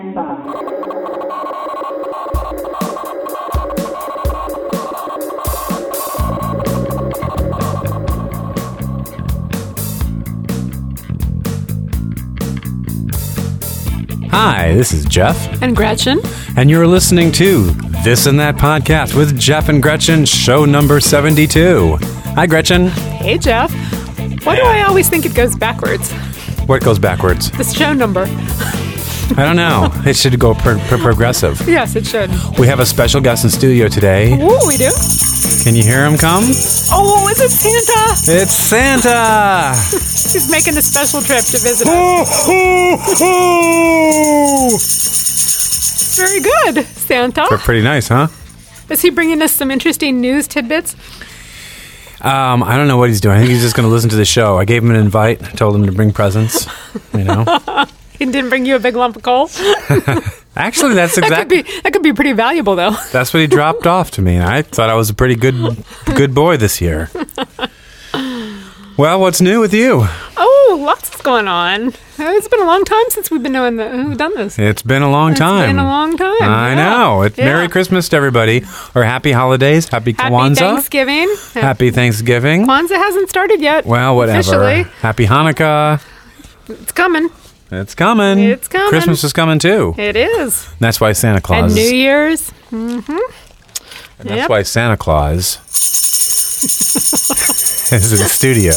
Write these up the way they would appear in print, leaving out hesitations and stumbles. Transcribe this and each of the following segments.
stand by. Hi, this is Jeff. And Gretchen. And you're listening to This and That Podcast with Jeff and Gretchen, show number 72. Hi, Gretchen. Hey, Jeff. Why do I always think it goes backwards? What goes backwards? The show number. I don't know. It should go progressive. Yes, it should. We have a special guest in studio today. Ooh, we do? Can you hear him come? Oh, is it Santa? It's Santa! He's making a special trip to visit us. Very good, Santa. They're pretty nice, huh? Is he bringing us some interesting news tidbits? I don't know what he's doing. I think he's just going to listen to the show. I gave him an invite. Told him to bring presents, you know. He didn't bring you a big lump of coal? Actually, that's exactly... That could be pretty valuable, though. That's what he dropped off to me. I thought I was a pretty good boy this year. Well, what's new with you? Oh, lots is going on. It's been a long time since we've been knowing who's done this. It's been a long time. It's been a long time. I know. Merry Christmas to everybody. Or happy holidays. Happy Kwanzaa. Happy Thanksgiving. Happy Thanksgiving. Kwanzaa hasn't started yet. Well, whatever. Officially. Happy Hanukkah. It's coming. It's coming. It's coming. Christmas is coming too. It is. That's why Santa Claus. And New Year's. Mm-hmm. And that's why Santa Claus is in the studio.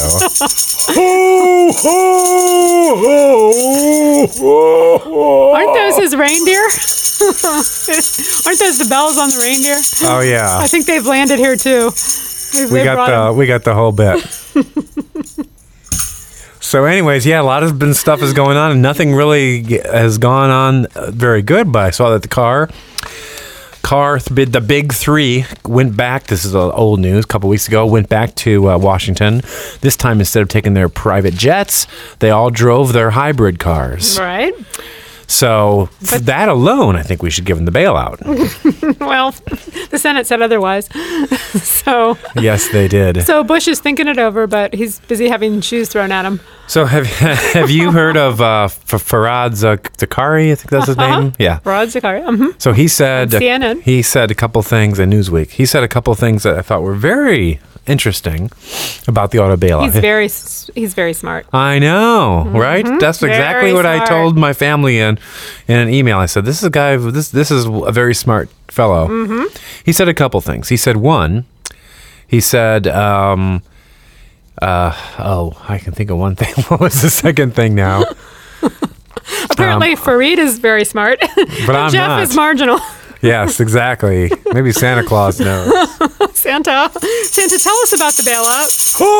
Aren't those his reindeer? Aren't those the bells on the reindeer? Oh yeah. I think they've landed here too. We got the whole bit. So anyways, yeah, a lot of stuff is going on, and nothing really has gone on very good, but I saw that the big three went back. This is old news. A couple weeks ago, went back to Washington. This time, instead of taking their private jets, they all drove their hybrid cars. Right. So for that alone, I think we should give them the bailout. Well, the Senate said otherwise. So yes, they did. So Bush is thinking it over, but he's busy having shoes thrown at him. So have you heard of Fareed Zakaria? I think that's his name. Yeah, Fareed Zakaria. Mm-hmm. So he said CNN. He said a couple things in Newsweek. He said a couple things that I thought were very interesting about the auto bailout. He's very smart. I know, right? That's exactly what I told my family in an email. I said, "This is a guy. This is a very smart fellow." Mm-hmm. He said a couple things. He said one. He said, I can think of one thing. What was the second thing now? Apparently, Fareed is very smart, but I'm Jeff not. is marginal. Yes, exactly. Maybe Santa Claus knows. Santa, tell us about the bailout.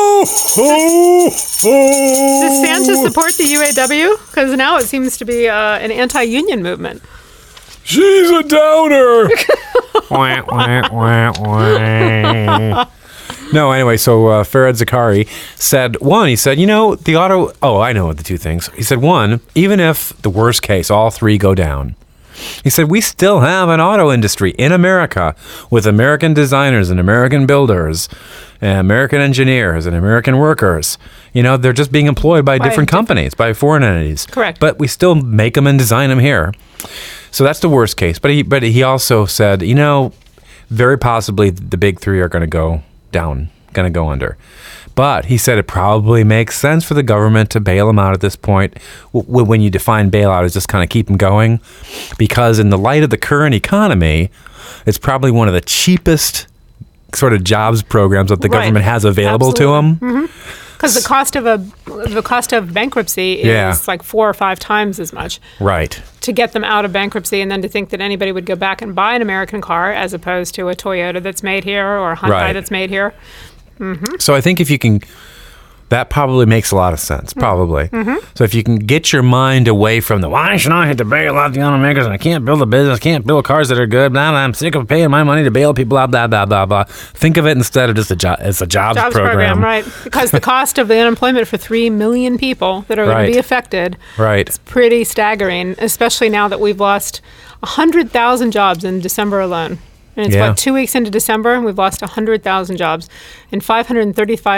Does Santa support the UAW? Because now it seems to be an anti-union movement. She's a downer. Wah, wah, wah, wah. No, anyway, so Fareed Zakaria said, he said, the auto... Oh, I know the two things. He said, one, even if the worst case, all three go down, he said, we still have an auto industry in America with American designers and American builders and American engineers and American workers. They're just being employed by different companies, by foreign entities. Correct. But we still make them and design them here. So that's the worst case. But he also said, very possibly the big three are going to go down, going to go under. But he said it probably makes sense for the government to bail them out at this point. When you define bailout as just kind of keep them going, because in the light of the current economy, it's probably one of the cheapest sort of jobs programs that the government has available to them. Because the cost of bankruptcy is like 4 or 5 times as much. Right. To get them out of bankruptcy, and then to think that anybody would go back and buy an American car as opposed to a Toyota that's made here or a Hyundai that's made here. Mm-hmm. So I think if you can, that probably makes a lot of sense, probably. Mm-hmm. So if you can get your mind away from why should I have to bail out the automakers and I can't build a business, can't build cars that are good, blah, blah, I'm sick of paying my money to bail people out, blah, blah, blah, blah. Think of it instead of just as a jobs program. Right. Because the cost of the unemployment for 3 million people that are going to be affected is pretty staggering, especially now that we've lost 100,000 jobs in December alone. And it's 2 weeks into December, and we've lost 100,000 jobs. And 535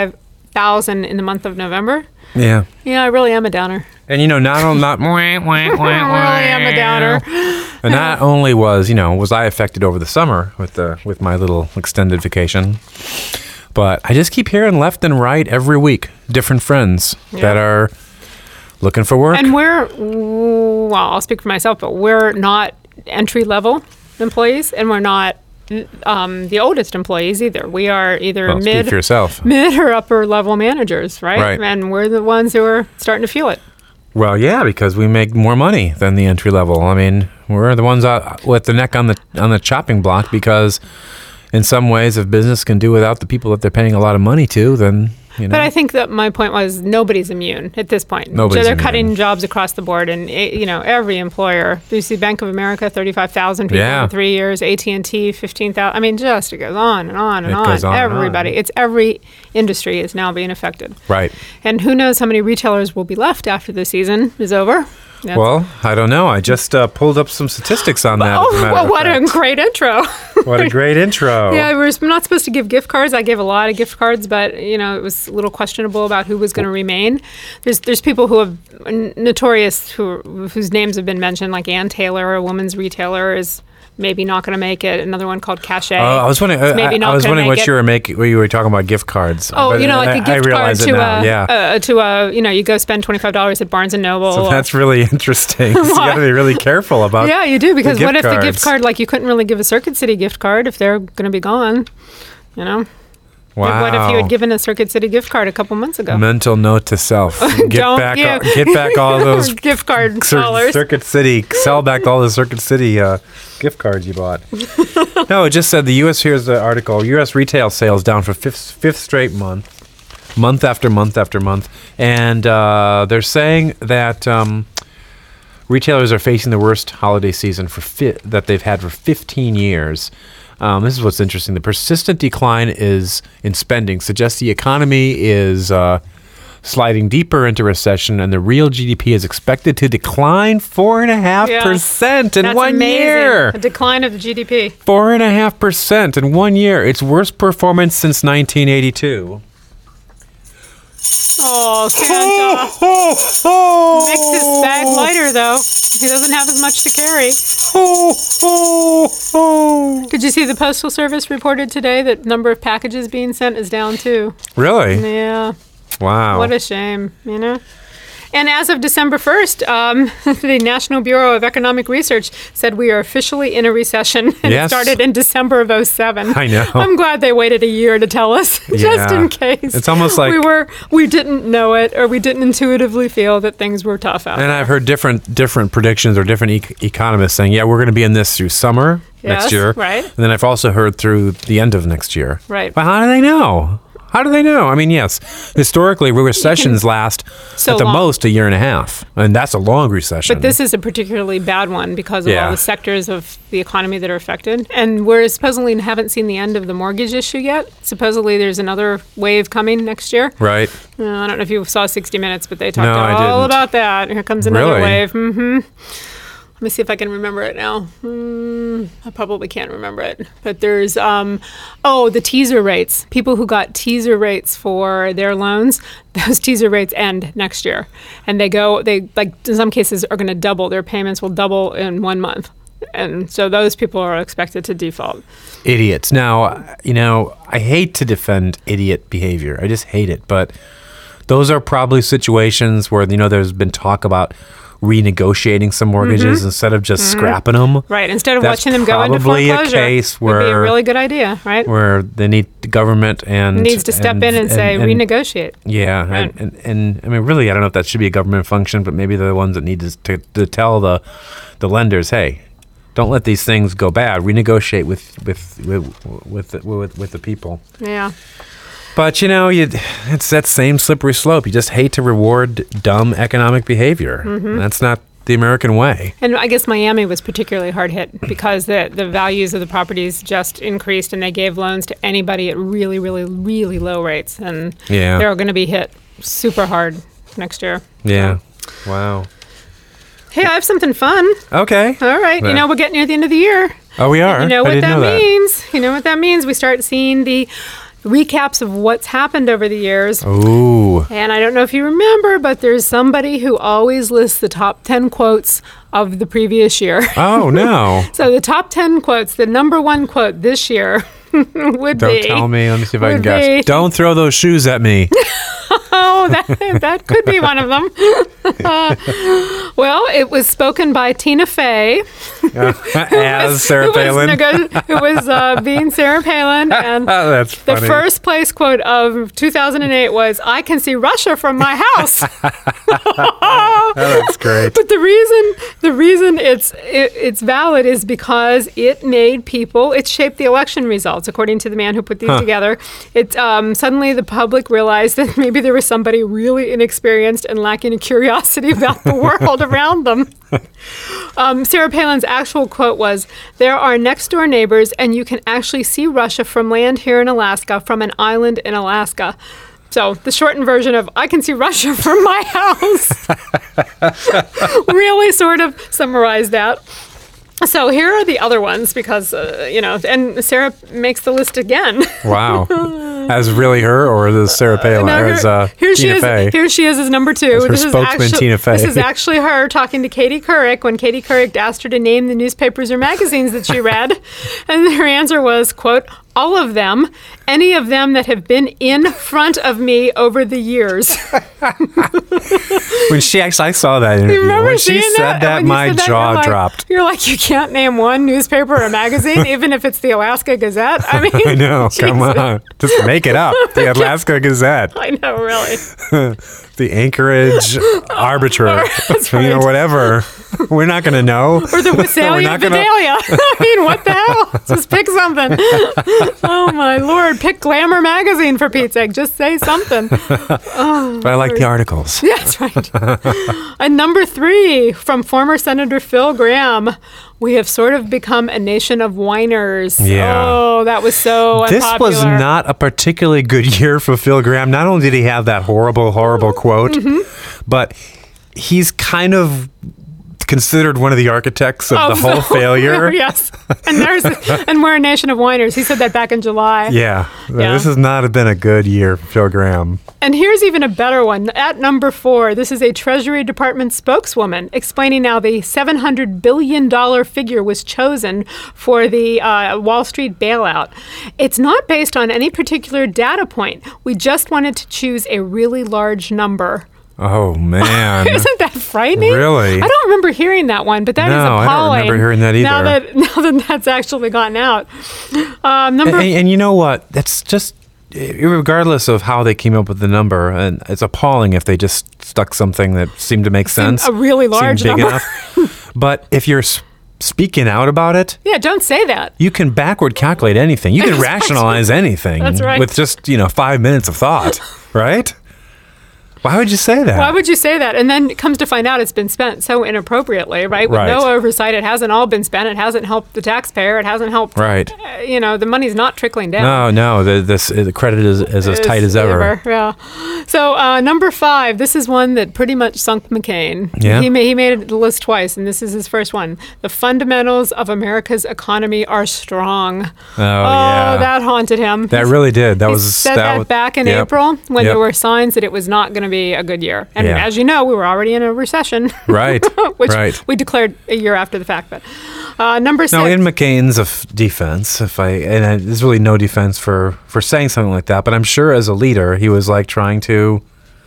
1,000 in the month of November. Yeah. Yeah, I really am a downer. And, not I really am a downer. And not only was I affected over the summer with my little extended vacation, but I just keep hearing left and right every week different friends that are looking for work. And I'll speak for myself, but we're not entry-level employees, and we're not the oldest employees either. We are either mid or upper level managers, right? And we're the ones who are starting to feel it. Well, yeah, because we make more money than the entry level. I mean, we're the ones with the neck on the chopping block, because in some ways, if business can do without the people that they're paying a lot of money to, then But I think that my point was nobody's immune at this point. So they're cutting jobs across the board, and every employer. You see Bank of America, 35,000 people in 3 years. AT&T, 15,000. I mean, just it goes on and on and on. Everybody, it's every industry is now being affected. Right. And who knows how many retailers will be left after the season is over. Well, I don't know. I just pulled up some statistics on that. What a great intro. What a great intro. Yeah, we're not supposed to give gift cards. I gave a lot of gift cards, but, it was a little questionable about who was going to remain. There's people who have notorious whose names have been mentioned, like Ann Taylor, a woman's retailer, is maybe not going to make it. Another one called Cachet. I was wondering. What you were talking about gift cards. Oh, like a gift card to you go spend $25 at Barnes and Noble. So that's really interesting. So you got to be really careful about. Yeah, you do, because what if the gift card, like you couldn't really give a Circuit City gift card if they're going to be gone, Wow. What if you had given a Circuit City gift card a couple months ago? Mental note to self. Get back all those gift card dollars. Circuit City. Sell back all the Circuit City gift cards you bought. No, it just said the U.S. Here's the article. U.S. retail sales down for fifth straight month after month after month. And they're saying that retailers are facing the worst holiday season that they've had for 15 years. This is what's interesting. The persistent decline in spending suggests the economy is sliding deeper into recession, and the real GDP is expected to decline 4.5% in 1 year. A decline of the GDP. 4.5% in 1 year. Its worst performance since 1982. Oh, Santa. Makes his bag lighter, though. He doesn't have as much to carry. Did you see the Postal Service reported today that number of packages being sent is down, too? Really? Yeah. Wow. What a shame, And as of December 1st, the National Bureau of Economic Research said we are officially in a recession. And it started in December of 2007. I know. I'm glad they waited a year to tell us, just in case. It's almost like we didn't know it, or we didn't intuitively feel that things were tough out there. And I've heard different predictions or different economists saying, we're going to be in this through summer next year. Right. And then I've also heard through the end of next year. Right. But how do they know? How do they know? I mean, yes, historically, recessions last at the most a year and a half, and that's a long recession. But this is a particularly bad one because of all the sectors of the economy that are affected. And we supposedly haven't seen the end of the mortgage issue yet. Supposedly there's another wave coming next year. Right. I don't know if you saw 60 Minutes, but they talked all about that. Here comes another wave. Mm-hmm. Let me see if I can remember it now. I probably can't remember it. But there's, the teaser rates. People who got teaser rates for their loans, those teaser rates end next year. And they in some cases are going to double. Their payments will double in 1 month. And so those people are expected to default. Idiots. Now, I hate to defend idiot behavior. I just hate it. But those are probably situations where, there's been talk about renegotiating some mortgages instead of just scrapping them. Right. Instead of watching them go into foreclosure. That's probably a case where... would be a really good idea, right? Where they need the government needs to step in and say, renegotiate. Yeah. Right. And I mean, really, I don't know if that should be a government function, but maybe they're the ones that need to tell the lenders, hey, don't let these things go bad. Renegotiate with the people. Yeah. But, it's that same slippery slope. You just hate to reward dumb economic behavior. That's not the American way. And I guess Miami was particularly hard hit because the values of the properties just increased, and they gave loans to anybody at really, really, really low rates. And they're going to be hit super hard next year. Yeah. Wow. Hey, I have something fun. Okay. All right. We're getting near the end of the year. Oh, we are? You know what that means. You know what that means. We start seeing the recaps of what's happened over the years. Ooh. And I don't know if you remember, but there's somebody who always lists the top 10 quotes of the previous year. Oh, no. So the top 10 quotes, the number one quote this year would Don't tell me. Let me see if I can guess. Don't throw those shoes at me. Oh, that could be one of them. Well, it was spoken by Tina Fey. As Sarah Palin. Who was being Sarah Palin. And that's funny. The first place quote of 2008 was, "I can see Russia from my house." That's great. But the reason it's valid is because it made people, it shaped the election results, according to the man who put these together. It suddenly the public realized that maybe there was somebody really inexperienced and lacking a curiosity about the world around them. Sarah Palin's actual quote was, "There are next door neighbors and you can actually see Russia from land here in Alaska, from an island in Alaska." So the shortened version of "I can see Russia from my house" really sort of summarized that. So here are the other ones because, and Sarah makes the list again. Wow. As really her, or is Sarah Palin? Here she is as number 2. As her spokesman, Tina Fey. This is actually her talking to Katie Couric when Katie Couric asked her to name the newspapers or magazines that she read. And her answer was, quote, "All of them, any of them that have been in front of me over the years." When I saw that interview. When she said that, my jaw dropped. You're like, you can't name one newspaper or magazine, even if it's the Alaska Gazette? I mean, I know. Jesus. Come on. Just make it up. The Alaska Gazette. I know, really. The Anchorage Arbiter. That's right. Whatever. We're not going to know. Or the Visalia Vidalia. I mean, what the hell? Just pick something. Oh, my Lord. Pick Glamour magazine, for Pete's sake. Just say something. Oh, but I like the articles. Yeah, that's right. And number 3, from former Senator Phil Gramm, "We have sort of become a nation of whiners." Yeah. Oh, that was so unpopular. This was not a particularly good year for Phil Gramm. Not only did he have that horrible, horrible quote, but he's kind of considered one of the architects of the whole failure. Yes. And we're a nation of whiners. He said that back in July. Yeah. This has not been a good year for Phil Gramm. And here's even a better one. At number 4, this is a Treasury Department spokeswoman explaining how the $700 billion figure was chosen for the Wall Street bailout. "It's not based on any particular data point. We just wanted to choose a really large number." Oh, man. Isn't that frightening? Really? I don't remember hearing that one, but that is appalling. I don't remember hearing that either. Now that that's actually gotten out. And you know what? That's just, regardless of how they came up with the number, and it's appalling if they just stuck something that seemed to make sense. A really large big number. Enough. But if you're speaking out about it, yeah, don't say that. You can backward calculate anything. You can rationalize anything. That's right. With just 5 minutes of thought, right? Why would you say that? Why would you say that? And then it comes to find out it's been spent so inappropriately, right? With no oversight, it hasn't all been spent. It hasn't helped the taxpayer. It hasn't helped. Right. The money's not trickling down. No. The credit is as tight as ever. Yeah. So number 5, this is one that pretty much sunk McCain. Yeah. He made the list twice, and this is his first one. "The fundamentals of America's economy are strong." Oh, yeah. That haunted him. That really did. He said that back in April when there were signs that it was not going to be a good year. And as you know, we were already in a recession. Right. Which we declared a year after the fact. But number 6. Now, in McCain's defense, there's really no defense for saying something like that, but I'm sure as a leader, he was like trying to,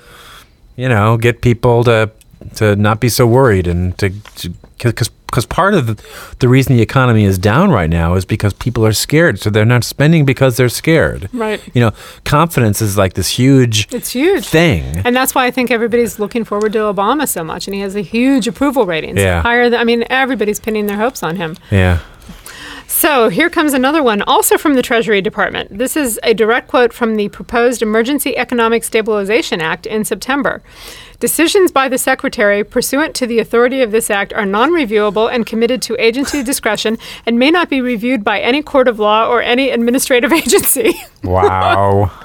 get people to not be so worried and because part of the reason the economy is down right now is because people are scared. So they're not spending because they're scared. Right. Confidence is like this huge thing. And that's why I think everybody's looking forward to Obama so much. And he has a huge approval ratings. Yeah. Higher than, everybody's pinning their hopes on him. Yeah. So here comes another one, also from the Treasury Department. This is a direct quote from the proposed Emergency Economic Stabilization Act in September. "Decisions by the Secretary pursuant to the authority of this act are non-reviewable and committed to agency discretion and may not be reviewed by any court of law or any administrative agency." Wow.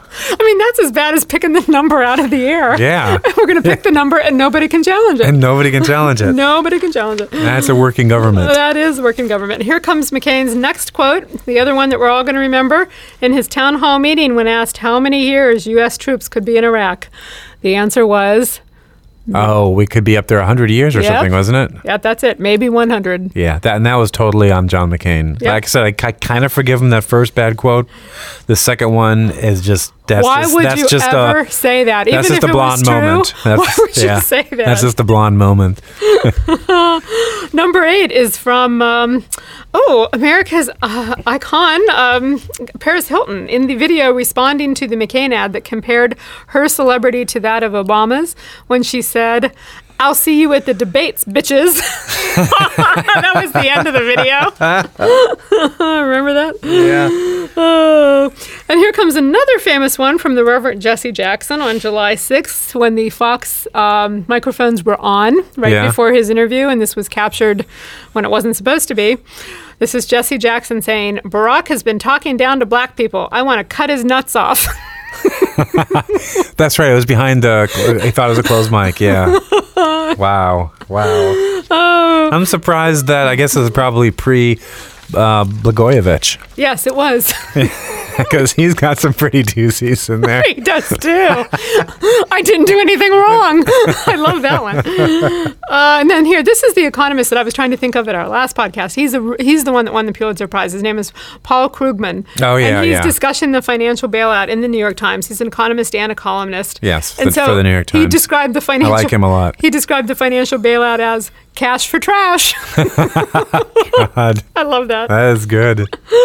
I mean, that's as bad as picking the number out of the air. Yeah. We're going to pick the number and nobody can challenge it. And nobody can challenge it. Nobody can challenge it. That's a working government. That is working government. Here comes McCain's next quote, the other one that we're all going to remember. In his town hall meeting, when asked how many years U.S. troops could be in Iraq, the answer was... Oh, we could be up there 100 years or something, wasn't it? Yeah, that's it. Maybe 100. Yeah, that was totally on John McCain. Yep. Like I said, I kind of forgive him that first bad quote. The second one is just... Why would you ever say that? Even that's just if a blonde moment. Why would you say that? That's just a blonde moment. Number 8 is from, America's icon, Paris Hilton, in the video responding to the McCain ad that compared her celebrity to that of Obama's when she said, "I'll see you at the debates, bitches." That was the end of the video. Remember that? Yeah. And here comes another famous one from the Reverend Jesse Jackson on July 6th when the Fox microphones were on before his interview, and this was captured when it wasn't supposed to be. This is Jesse Jackson saying, "Barack has been talking down to black people. I want to cut his nuts off." That's right. It was behind the... I thought it was a closed mic. Yeah. Wow. I'm surprised that... I guess it was probably Blagojevich. Yes, it was. Because he's got some pretty doozies in there. He does too. I didn't do anything wrong. I love that one. And then here, this is the economist that I was trying to think of at our last podcast. He's the one that won the Pulitzer Prize. His name is Paul Krugman. Oh, yeah, and he's discussing the financial bailout in the New York Times. He's an economist and a columnist. Yes, and so for the New York Times. He described the financial... I like him a lot. He described the financial bailout as cash for trash. God. I love that. That is good.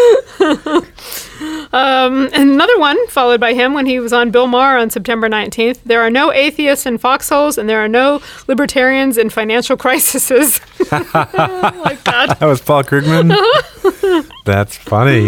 Another one followed by him when he was on Bill Maher on September 19th. There are no atheists in foxholes and there are no libertarians in financial crises. Like that. That was Paul Krugman? That's funny.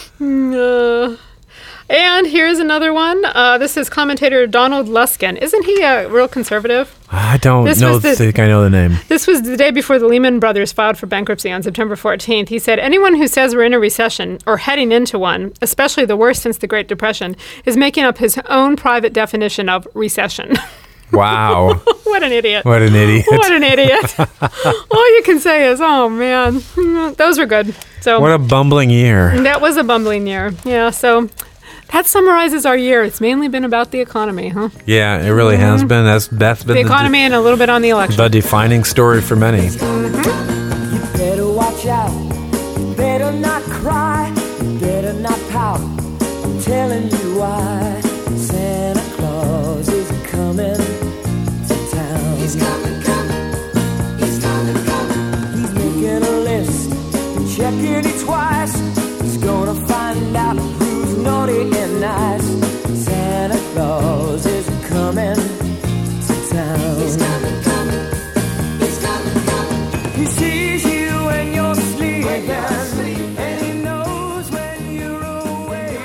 And here's another one. This is commentator Donald Luskin. Isn't he a real conservative? I don't think I know the name. This was the day before the Lehman Brothers filed for bankruptcy on September 14th. He said, "Anyone who says we're in a recession or heading into one, especially the worst since the Great Depression, is making up his own private definition of recession." Wow. What an idiot. What an idiot. What an idiot. All you can say is, oh, man. Those were good. So what a bumbling year. That was a bumbling year. Yeah, so... That summarizes our year. It's mainly been about the economy, huh? Yeah, it really has been. That's been the economy and a little bit on the election. The defining story for many. You better watch out. You better not cry. You better not pout. I'm telling you why. Santa Claus is coming to town. He's coming. He's coming. He's making a list and checking it twice. He's gonna find out naughty and nice. Santa Claus is coming to town. He's coming. He's coming. He sees you when you're sleeping, and he knows when you're awake.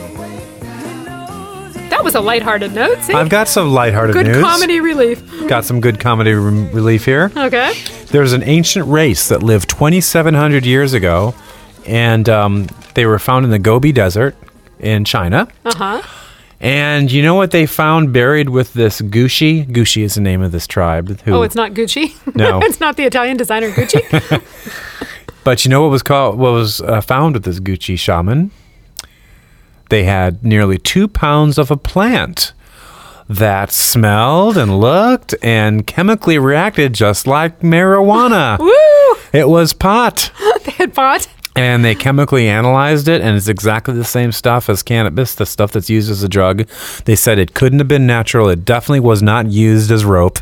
That was a lighthearted note. See? I've got some lighthearted good news. Good comedy relief. Got some good comedy relief here. Okay. There's an ancient race that lived 2,700 years ago, and they were found in the Gobi Desert in China. Uh-huh. And you know what they found buried with this Gucci? Gucci is the name of this tribe. Oh, it's not Gucci? No. It's not the Italian designer Gucci? But you know what was found with this Gucci shaman? They had nearly 2 pounds of a plant that smelled and looked and chemically reacted just like marijuana. Woo! It was pot. They had pot? And they chemically analyzed it, and it's exactly the same stuff as cannabis, the stuff that's used as a drug. They said it couldn't have been natural. It definitely was not used as rope.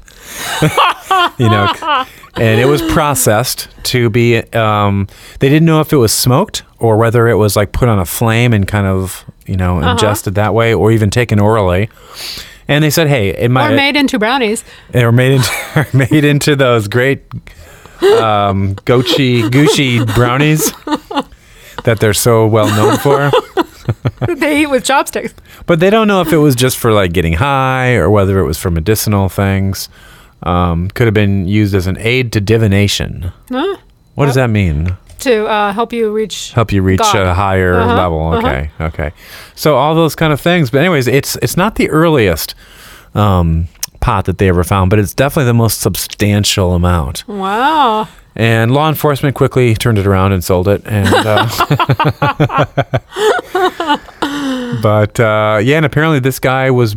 And it was processed to be, they didn't know if it was smoked or whether it was like put on a flame and kind of, ingested that way or even taken orally. And they said, hey, it might... Or made into brownies. They were made into those great... Gucci brownies that they're so well known for. They eat with chopsticks. But they don't know if it was just for like getting high or whether it was for medicinal things. Could have been used as an aid to divination. Huh? What does that mean? to help you reach God. A higher level. Okay. So all those kind of things. But anyways, it's not the earliest pot that they ever found, but it's definitely the most substantial amount. Wow. And law enforcement quickly turned it around and sold it. And but and apparently this guy was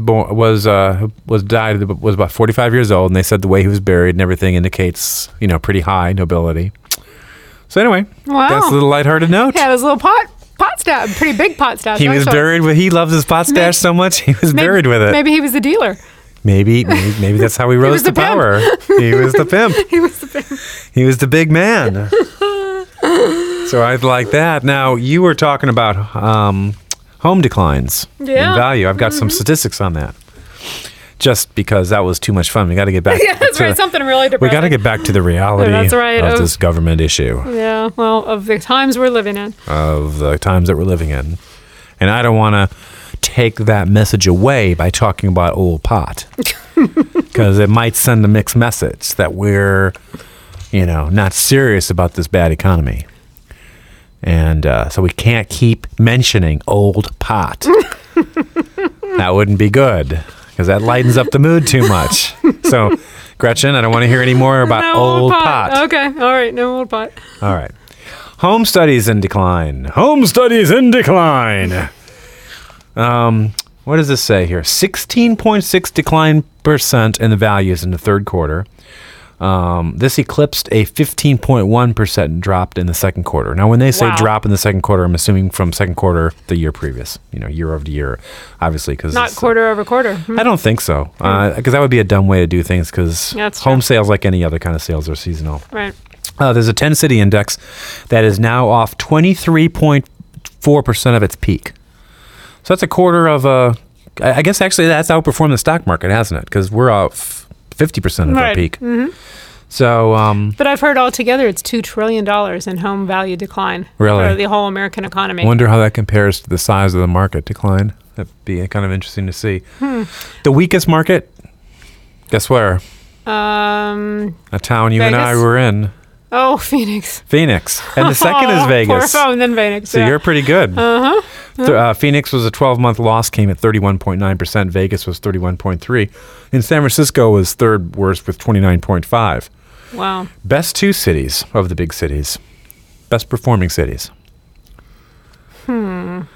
about 45 years old, and they said the way he was buried and everything indicates pretty high nobility. So anyway, that's a little lighthearted note. Yeah, his little pot stash, pretty big pot stash. He was buried with. He loves his pot stash so much. He was buried with it. Maybe he was the dealer. Maybe that's how he rose to power. He was the pimp. He was the pimp. He was the big man. So I'd like that. Now, you were talking about home declines in value. I've got some statistics on that. Just because that was too much fun. We got to get back. Yeah, that's right. Something really depressing. We got to get back to the reality of this government issue. Yeah, well, of the times we're living in. Of the times that we're living in. And I don't want to take that message away by talking about old pot. Because it might send a mixed message that we're, not serious about this bad economy. And so we can't keep mentioning old pot. That wouldn't be good, because that lightens up the mood too much. So, Gretchen, I don't want to hear any more about old pot. Okay, all right, no old pot. All right. Home studies in decline. Home studies in decline. What does this say here? 16.6 decline % in the values in the third quarter. This eclipsed a 15.1% drop in the second quarter. Now, when they say drop in the second quarter, I'm assuming from second quarter the year previous, year over year, obviously. Cause not quarter over quarter. I don't think so, because that would be a dumb way to do things, because home sales, like any other kind of sales, are seasonal. Right. There's a 10-city index that is now off 23.4% of its peak. So that's a quarter of I guess actually that's outperformed the stock market, hasn't it? Because we're off 50% of our peak. Mm-hmm. So, but I've heard altogether it's $2 trillion in home value decline. Really? For the whole American economy. I wonder how that compares to the size of the market decline. That'd be kind of interesting to see. The weakest market, guess where? A town you Vegas? and I were in. Oh, Phoenix. And the second is Vegas. And then Phoenix. So you're pretty good. Phoenix was a 12-month loss, came at 31.9%. Vegas was 31.3%. And San Francisco was third worst with 29.5%. Wow. Best two cities of the big cities. Best performing cities. Of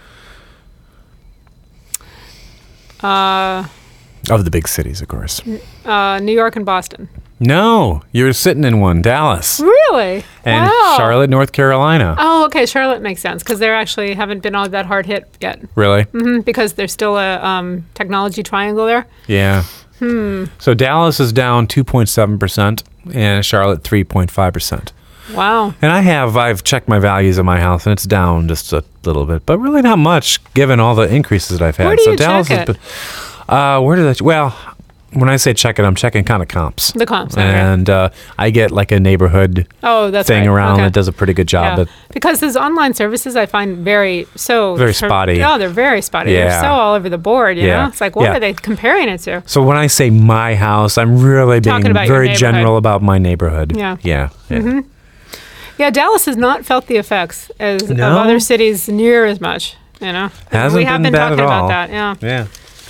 the big cities, of course. New York and Boston. No, you're sitting in one, Dallas. Really? And Charlotte, North Carolina. Oh, okay. Charlotte makes sense, because they actually haven't been all that hard hit yet. Really? Mm-hmm, because there's still a technology triangle there. Yeah. So Dallas is down 2.7% and Charlotte 3.5%. Wow. And I've checked my values in my house, and it's down just a little bit, but really not much given all the increases that I've had. Where do you check it? Where did I? Well, when I say check it, I'm checking kind of comps. The comps. And I get like a neighborhood thing around that does a pretty good job. Yeah. Because those online services I find very spotty. Oh, they're very spotty. Yeah. They're so all over the board, you know? It's like, what are they comparing it to? So when I say my house, I'm really being very general about my neighborhood. Yeah. Yeah. Mm-hmm. Yeah, Dallas has not felt the effects of other cities near as much, Hasn't we have been talking about that, Yeah.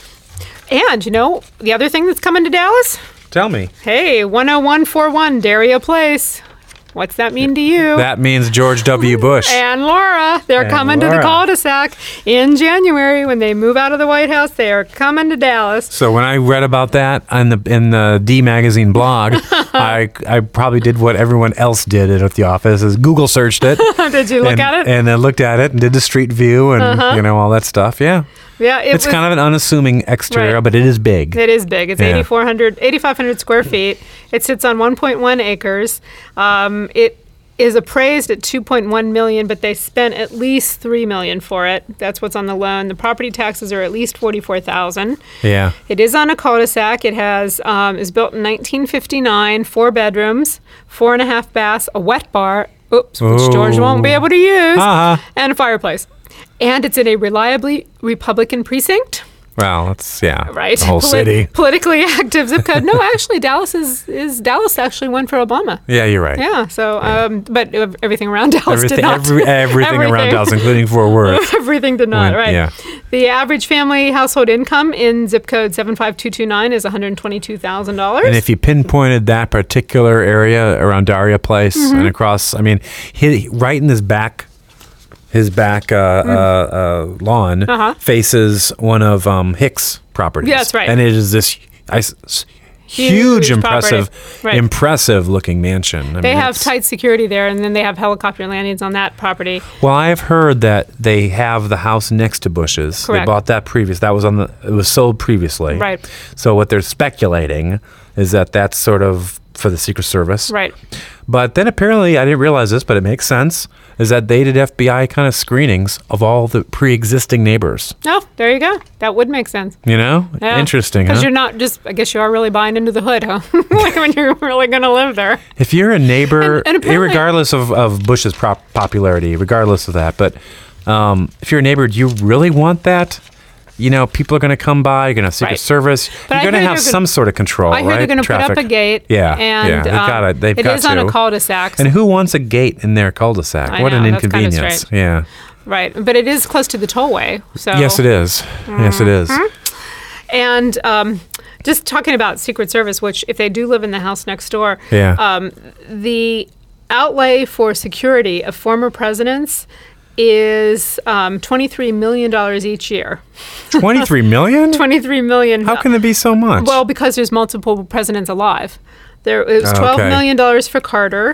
And, the other thing that's coming to Dallas? Tell me. Hey, 10141 Daria Place. What's that mean to you? That means George W. Bush. And Laura. They're coming to the cul-de-sac in January. When they move out of the White House, they are coming to Dallas. So when I read about that in the D Magazine blog, I probably did what everyone else did at the office, is Google searched it. Did you look at it? And then looked at it and did the street view and, all that stuff. Yeah. Yeah, it's kind of an unassuming exterior, but it is big. It is big. It's 8,500 square feet. It sits on 1.1 acres. It is appraised at $2.1 million, but they spent at least $3 million for it. That's what's on the loan. The property taxes are at least $44,000. Yeah. It is on a cul-de-sac. It has is built in 1959, 4 bedrooms, 4.5 baths, a wet bar. Which George won't be able to use, and a fireplace. And it's in a reliably Republican precinct. Well, that's right. The whole city. Politically active zip code. No, actually, Dallas is Dallas actually won for Obama. Yeah, you're right. Yeah. So, but everything around Dallas did not. Everything around Dallas, including Fort Worth. Everything did not. Right. Yeah. The average family household income in zip code 75229 is $122,000. And if you pinpointed that particular area around Daria Place and across, I mean, right in his back lawn faces one of Hicks' properties. Yeah, that's right. And it is this huge impressive looking mansion. They have tight security there, and then they have helicopter landings on that property. Well, I have heard that they have the house next to Bush's. Correct. They bought that it was sold previously. Right. So what they're speculating is that that's sort of for the Secret Service. Right. But then apparently, I didn't realize this, but it makes sense, is that they did FBI kind of screenings of all the pre-existing neighbors. Oh, there you go. That would make sense. You know? Yeah. Interesting, Because you're not just, I guess you are really buying into the hood, huh? Like when you're really going to live there. If you're a neighbor, and regardless of Bush's popularity, regardless of that, but if you're a neighbor, do you really want that? You know, people are going to come by. You're going to have Secret Service. You're going to have some sort of control, I hear they're going to put up a gate. Yeah, and they've got it. It is on a cul-de-sac. And who wants a gate in their cul-de-sac? What an inconvenience. That's kind of yeah. Right, but it is close to the tollway. So yes, it is. Yes, it is. And just talking about Secret Service, which if they do live in the house next door, the outlay for security of former presidents is $23 million each year. $23 million? $23 million. How can it be so much? Well, because there's multiple presidents alive. It was $12 million for Carter,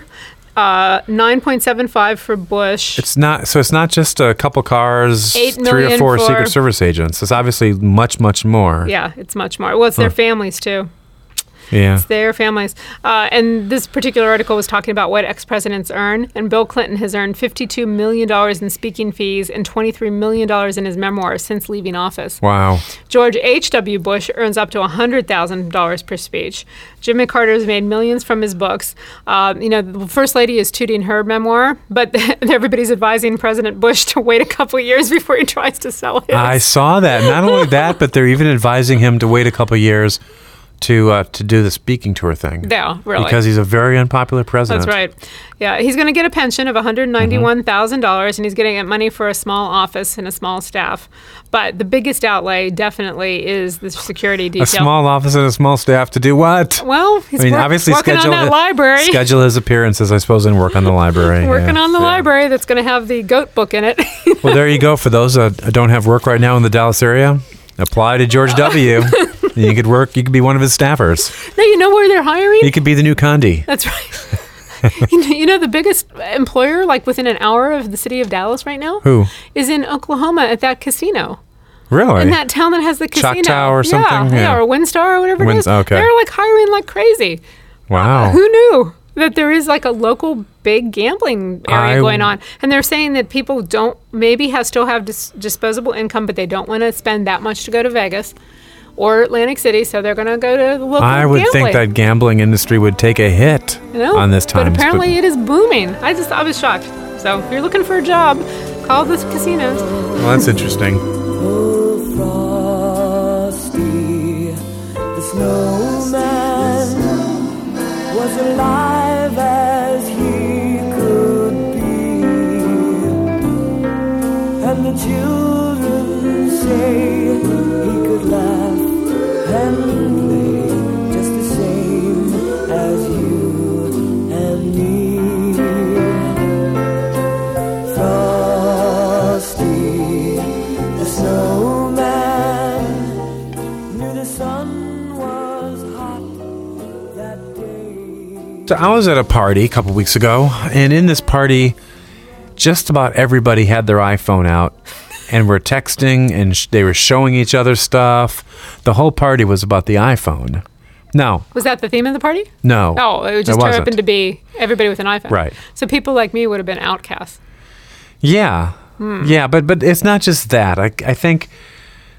9.75 for Bush. It's not just a couple cars, 8 million 3 or 4 Secret Service agents. It's obviously much, much more. Yeah, it's much more. Well, it's their families too. Yeah. It's their families. And this particular article was talking about what ex-presidents earn. And Bill Clinton has earned $52 million in speaking fees and $23 million in his memoirs since leaving office. Wow. George H.W. Bush earns up to $100,000 per speech. Jimmy Carter's made millions from his books. The First Lady is tooting her memoir, but everybody's advising President Bush to wait a couple of years before he tries to sell it. I saw that. Not only that, but they're even advising him to wait a couple of years to do the speaking tour thing. Yeah, really. Because he's a very unpopular president. That's right. Yeah, he's going to get a pension of $191,000, and he's going to get money for a small office and a small staff. But the biggest outlay definitely is the security detail. A small office and a small staff to do what? Well, he's obviously working on that library. Schedule his appearances, I suppose, and work on the library. Working on the library that's going to have the goat book in it. Well, there you go. For those that don't have work right now in the Dallas area, apply to George W. You could work. You could be one of his staffers. Now you know where they're hiring? You could be the new Condi. That's right. You know the biggest employer, like within an hour of the city of Dallas right now? Who? Is in Oklahoma at that casino. Really? In that town that has the casino. Choctaw or something? Yeah, or WinStar or whatever it is. Okay. They're like hiring like crazy. Wow. Who knew that there is like a local big gambling area going on? And they're saying that people don't still have disposable income, but they don't want to spend that much to go to Vegas or Atlantic City, so they're going to go to the local I would think that gambling industry would take a hit on this time. But apparently it is booming. I was shocked. So if you're looking for a job, call the casinos. Well, that's interesting. Oh, Frosty, the snowman was alive as he could be, and the children say he could laugh and play just the same as you and me. Frosty, the snowman, knew the sun was hot that day. So I was at a party a couple weeks ago, and in this party, just about everybody had their iPhone out. And were texting, and they were showing each other stuff. The whole party was about the iPhone. No. Was that the theme of the party? No. Oh, it just happened to be everybody with an iPhone. Right. So people like me would have been outcasts. Yeah. Yeah, but it's not just that. I think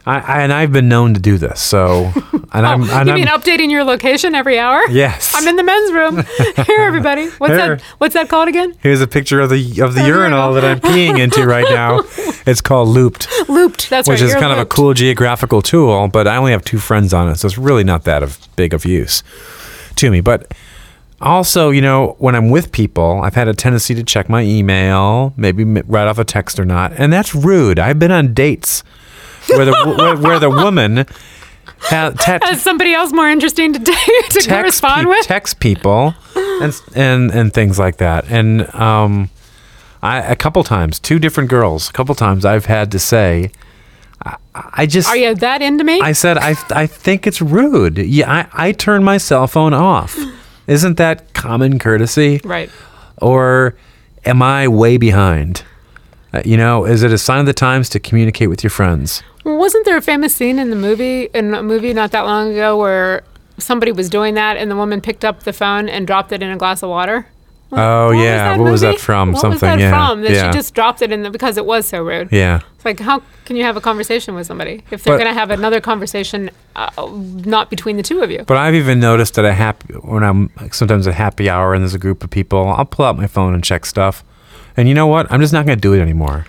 I've been known to do this. So, and you mean updating your location every hour? Yes. I'm in the men's room. Here, everybody. What's that called again? Here's a picture of the urinal that I'm peeing into right now. It's called Looped. Looped. That's which right. Which is kind of a cool geographical tool, but I only have 2 friends on it, so it's really not that big of use to me. But also, when I'm with people, I've had a tendency to check my email, maybe write off a text or not, and that's rude. I've been on dates where the woman has somebody else more interesting to correspond with, text people, and things like that. And a couple times, 2 different girls, I've had to say, I just... Are you that into me? I said, I think it's rude. Yeah, I turn my cell phone off. Isn't that common courtesy? Right. Or am I way behind? Is it a sign of the times to communicate with your friends? Wasn't there a famous scene in a movie not that long ago where somebody was doing that and the woman picked up the phone and dropped it in a glass of water? What was that from? What was that from? That she just dropped it because it was so rude. Yeah. It's like, how can you have a conversation with somebody if they're going to have another conversation not between the two of you? But I've even noticed that when I'm sometimes at happy hour and there's a group of people, I'll pull out my phone and check stuff. And you know what? I'm just not going to do it anymore.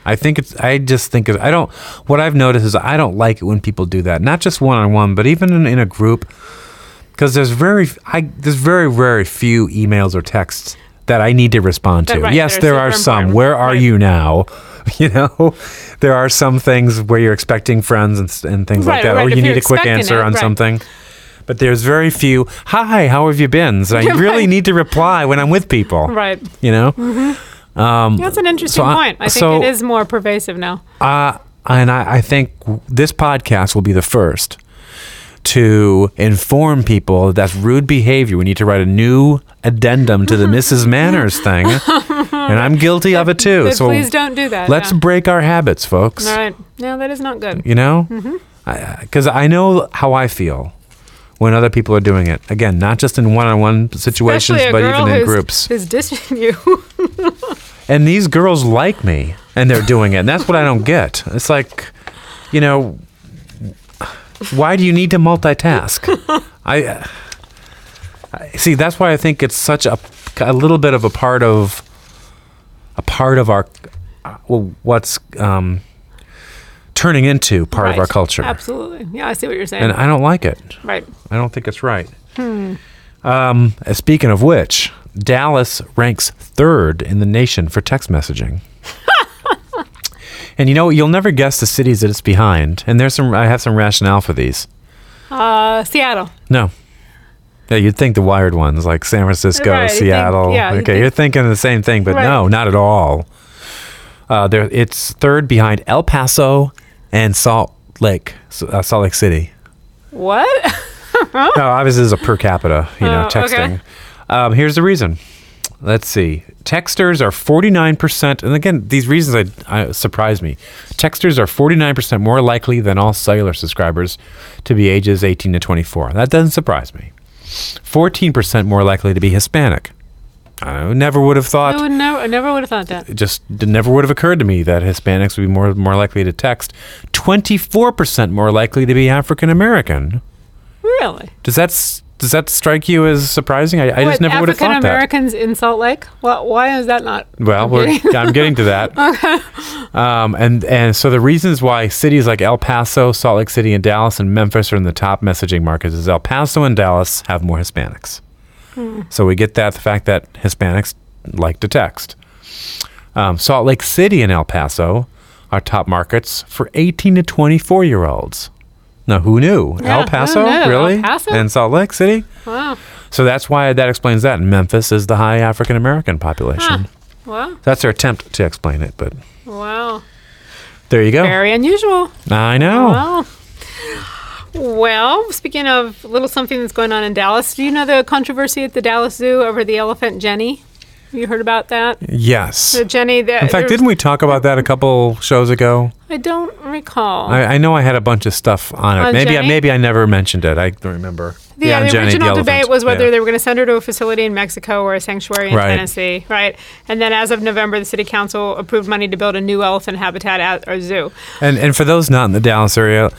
What I've noticed is I don't like it when people do that. Not just one-on-one, but even in a group. Because there's very, very few emails or texts that I need to respond to. Right, yes, there are some. Important. Where are you now? There are some things where you're expecting friends and things like that. Or you need a quick answer on something. But there's very few, hi, how have you been? So I really need to reply when I'm with people. Right. Mm-hmm. That's an interesting point. I think it is more pervasive now. And I think this podcast will be the first to inform people that's rude behavior. We need to write a new addendum to the Mrs. Manners thing. And I'm guilty of it too. So please don't do that. Let's break our habits, folks. All right. No, that is not good. Because I know how I feel when other people are doing it. Again, not just in one-on-one situations, but even in groups. Who's dissing you. And these girls like me, and they're doing it. And that's what I don't get. It's like, why do you need to multitask? I see. That's why I think it's such a little bit of a part of our what's turning into part of our culture. Absolutely. Yeah, I see what you're saying. And I don't like it. Right. I don't think it's right. Speaking of which, Dallas ranks 3rd in the nation for text messaging. And you'll never guess the cities that it's behind. And I have some rationale for these. Seattle. No. Yeah, you'd think the wired ones like San Francisco, Seattle. You're thinking the same thing, but no, not at all. It's 3rd behind El Paso and Salt Lake City. What? No, obviously this is a per capita, texting. Okay. Here's the reason. Let's see. Texters are 49%, and again, these reasons surprise me. Texters are 49% more likely than all cellular subscribers to be ages 18 to 24. That doesn't surprise me. 14% more likely to be Hispanic. I never would have thought. I never would have thought that. It just never would have occurred to me that Hispanics would be more likely to text. 24% more likely to be African American. Really? Does that strike you as surprising? I just never would have thought that. African Americans in Salt Lake? Why is that not? Well, I'm getting to that. Okay. And so the reasons why cities like El Paso, Salt Lake City, and Dallas and Memphis are in the top messaging markets is El Paso and Dallas have more Hispanics. So we get the fact that Hispanics like to text. Salt Lake City and El Paso are top markets for 18 to 24-year-olds. Now, who knew? Yeah, El Paso? Really? El Paso? And Salt Lake City? Wow. So that's why that explains that. And Memphis is the high African-American population. Wow. That's their attempt to explain it, but... Wow. There you go. Very unusual. I know. Well, speaking of little something that's going on in Dallas, do you know the controversy at the Dallas Zoo over the elephant Jenny? Have you heard about that? Yes. The Jenny. In fact, didn't we talk about that a couple shows ago? I don't recall. I know I had a bunch of stuff on it. Maybe I never mentioned it. I don't remember. The original debate was whether they were going to send her to a facility in Mexico or a sanctuary in Tennessee, right? And then as of November, the city council approved money to build a new elephant habitat at our zoo. And for those not in the Dallas area,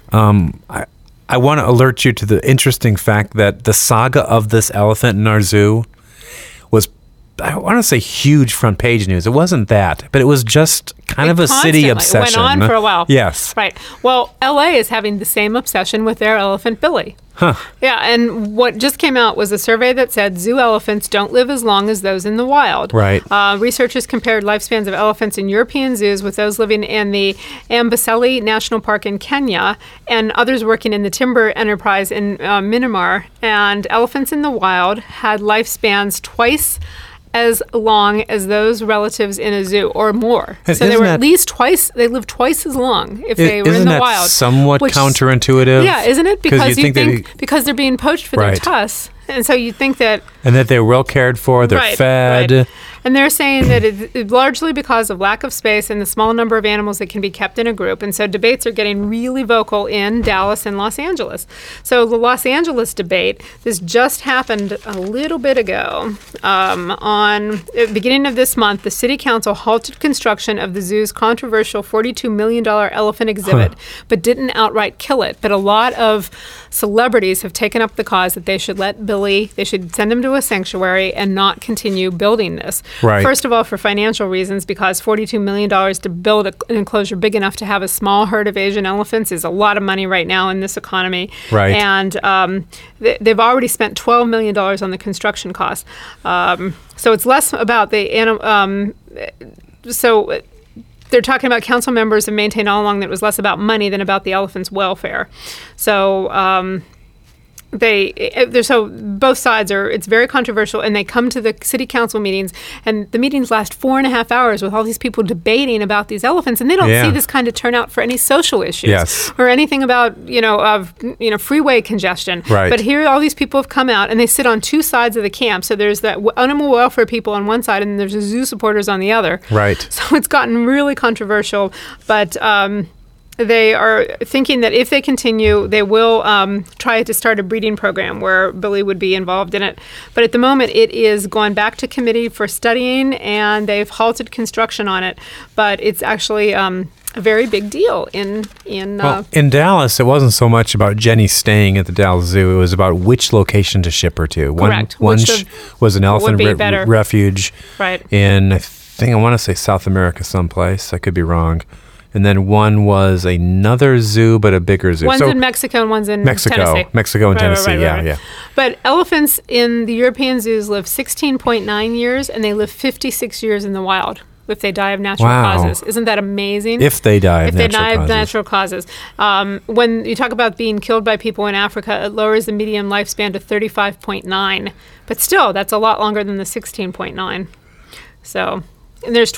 I want to alert you to the interesting fact that the saga of this elephant in our zoo was, I want to say, huge front page news. It wasn't that, but it was just kind of a city obsession. It went on for a while. Yes. Right. Well, LA is having the same obsession with their elephant Billy. Huh. Yeah, and what just came out was a survey that said zoo elephants don't live as long as those in the wild. Right. Researchers compared lifespans of elephants in European zoos with those living in the Amboseli National Park in Kenya and others working in the timber enterprise in Myanmar. And elephants in the wild had lifespans twice as long as those relatives in a zoo or more. And so they were at least twice, they lived twice as long if they were in the wild. Isn't that somewhat counterintuitive? Yeah, isn't it? Because you think because they're being poached for their tusks. And so you think that... And that they're well cared for, they're fed. Right. And they're saying that it's largely because of lack of space and the small number of animals that can be kept in a group. And so debates are getting really vocal in Dallas and Los Angeles. So the Los Angeles debate, this just happened a little bit ago. On the beginning of this month, the city council halted construction of the zoo's controversial $42 million elephant exhibit, but didn't outright kill it. But a lot of celebrities have taken up the cause that they should let Billy, they should send him to a sanctuary and not continue building this. Right. First of all, for financial reasons, because $42 million to build an enclosure big enough to have a small herd of Asian elephants is a lot of money right now in this economy. Right. And they've already spent $12 million on the construction costs. So it's less about the animal. So they're talking about council members have maintained all along that it was less about money than about the elephant's welfare. So so both sides it's very controversial, and they come to the city council meetings, and the meetings last 4.5 hours with all these people debating about these elephants, and they don't see this kind of turnout for any social issues or anything about freeway congestion. Right. But here all these people have come out, and they sit on two sides of the camp. So there's the animal welfare people on one side, and there's the zoo supporters on the other. Right. So it's gotten really controversial, but they are thinking that if they continue, they will try to start a breeding program where Billy would be involved in it. But at the moment, it is gone back to committee for studying, and they've halted construction on it. But it's actually a very big deal in Dallas. It wasn't so much about Jenny staying at the Dallas Zoo. It was about which location to ship her to. Correct. One was an elephant refuge in, I want to say South America someplace. I could be wrong. And then one was another zoo, but a bigger zoo. One's in Mexico and one's in Tennessee. Mexico and Tennessee, yeah. But elephants in the European zoos live 16.9 years, and they live 56 years in the wild if they die of natural causes. Isn't that amazing? If they die of natural causes. When you talk about being killed by people in Africa, it lowers the median lifespan to 35.9. But still, that's a lot longer than the 16.9. So... And there's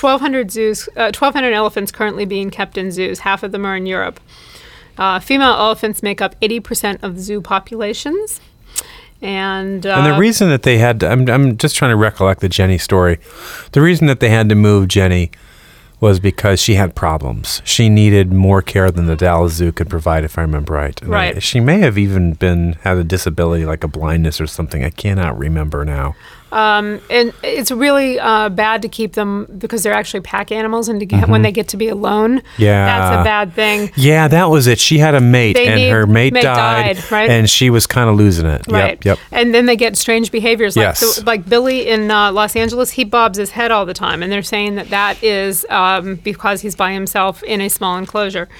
1,200 elephants currently being kept in zoos. Half of them are in Europe. Female elephants make up 80% of zoo populations. And the reason that they had to, I'm just trying to recollect the Jenny story. The reason that they had to move Jenny was because she had problems. She needed more care than the Dallas Zoo could provide, if I remember right. And she may have even had a disability like a blindness or something. I cannot remember now. And it's really bad to keep them because they're actually pack animals, and when they get to be alone, that's a bad thing. Yeah, that was it. She had a mate, her mate died, right? And she was kind of losing it. Right. Yep. And then they get strange behaviors. Like Billy in Los Angeles, he bobs his head all the time, and they're saying that is because he's by himself in a small enclosure.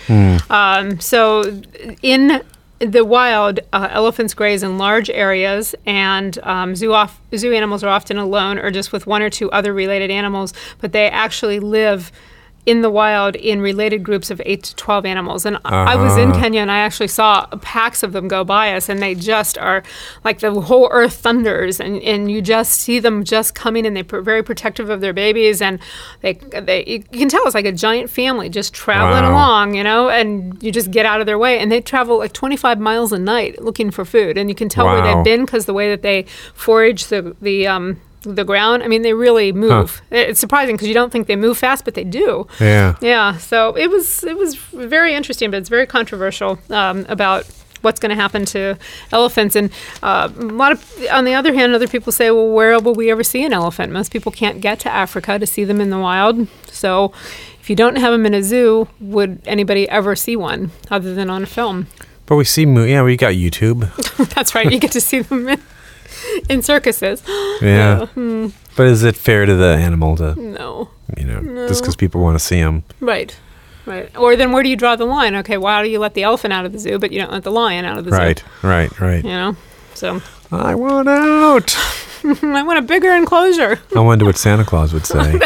So in the wild, elephants graze in large areas, and zoo animals are often alone or just with one or two other related animals, but they actually live in the wild in related groups of 8 to 12 animals. And I was in Kenya, and I actually saw packs of them go by us, and they just are like the whole earth thunders, and you just see them just coming, and they're very protective of their babies, and they you can tell it's like a giant family just traveling along, and you just get out of their way, and they travel like 25 miles a night looking for food, and you can tell where they've been because the way that they forage the ground. I mean, they really move. It's surprising because you don't think they move fast, but they do. Yeah. So it was very interesting, but it's very controversial about what's going to happen to elephants. And on the other hand, other people say, well, where will we ever see an elephant? Most people can't get to Africa to see them in the wild. So if you don't have them in a zoo, would anybody ever see one other than on a film? But we see, we got YouTube. That's right. You get to see them in circuses. Yeah. But is it fair to the animal to... No. Just because people want to see them? Right. Or then where do you draw the line? Okay, why do you let the elephant out of the zoo, but you don't let the lion out of the zoo? Right. So... I want out! I want a bigger enclosure. I wonder what Santa Claus would say.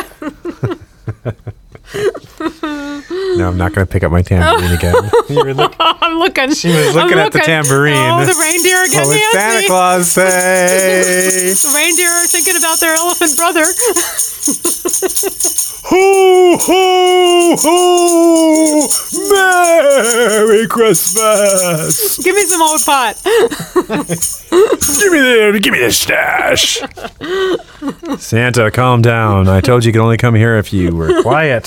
No, I'm not going to pick up my tambourine again. I'm looking. She was looking at the tambourine. Oh, the reindeer are getting What would Santa Claus say? The reindeer are thinking about their elephant brother. Ho, ho, ho! Merry Christmas! Give me some old pot. Give me the stash. Santa, calm down. I told you could only come here if you were quiet.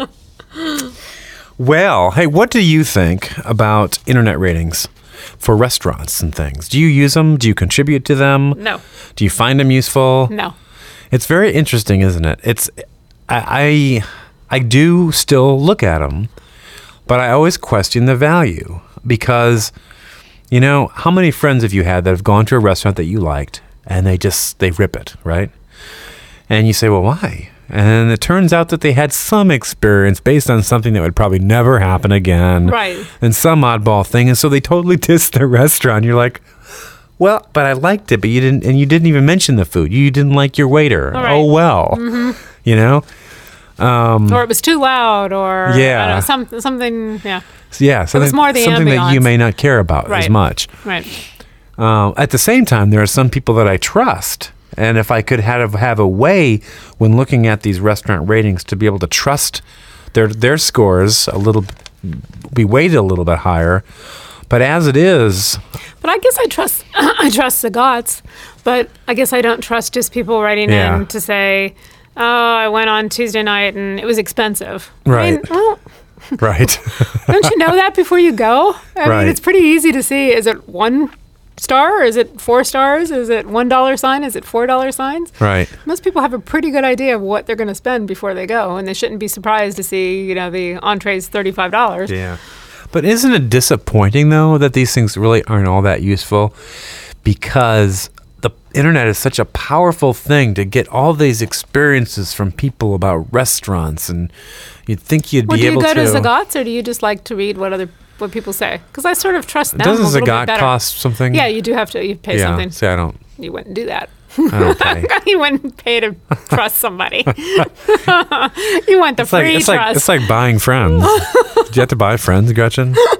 Well, hey, what do you think about internet ratings for restaurants and things? Do you use them? Do you contribute to them? No. Do you find them useful? No. It's very interesting, isn't it? I do still look at them, but I always question the value because, how many friends have you had that have gone to a restaurant that you liked and they rip it, right? And you say, well, why? And it turns out that they had some experience based on something that would probably never happen again. Right. And some oddball thing. And so they totally dissed the restaurant. You're like, well, but I liked it, but you didn't even mention the food. You didn't like your waiter. Right. Oh, well. Mm-hmm. Or it was too loud, or I don't know, something, yeah. Yeah, something, it was more the something that you may not care about as much. Right. At the same time, there are some people that I trust. And if I could have a way when looking at these restaurant ratings to be able to trust their scores be weighted a little bit higher. But as it is... But I guess I trust Zagat's, but I guess I don't trust just people writing in to say, oh, I went on Tuesday night and it was expensive. Right. I mean, well, right. Don't you know that before you go? I mean, it's pretty easy to see. Is it 1 star? Is it 4 stars? Is it $1 sign? Is it $4 signs? Right. Most people have a pretty good idea of what they're going to spend before they go, and they shouldn't be surprised to see, the entree's $35. Yeah. But isn't it disappointing, though, that these things really aren't all that useful? Because the internet is such a powerful thing to get all these experiences from people about restaurants, and you'd think you'd be able to... Do you go to Zagat's, or do you just like to read what people say? Because I sort of trust them. Doesn't a little Zagat bit better. Cost something? Yeah, you do have to. You pay something. See, I don't. You wouldn't do that. I don't pay. You wouldn't pay to trust somebody. You want the free trust. It's like buying friends. Did you have to buy friends, Gretchen? No,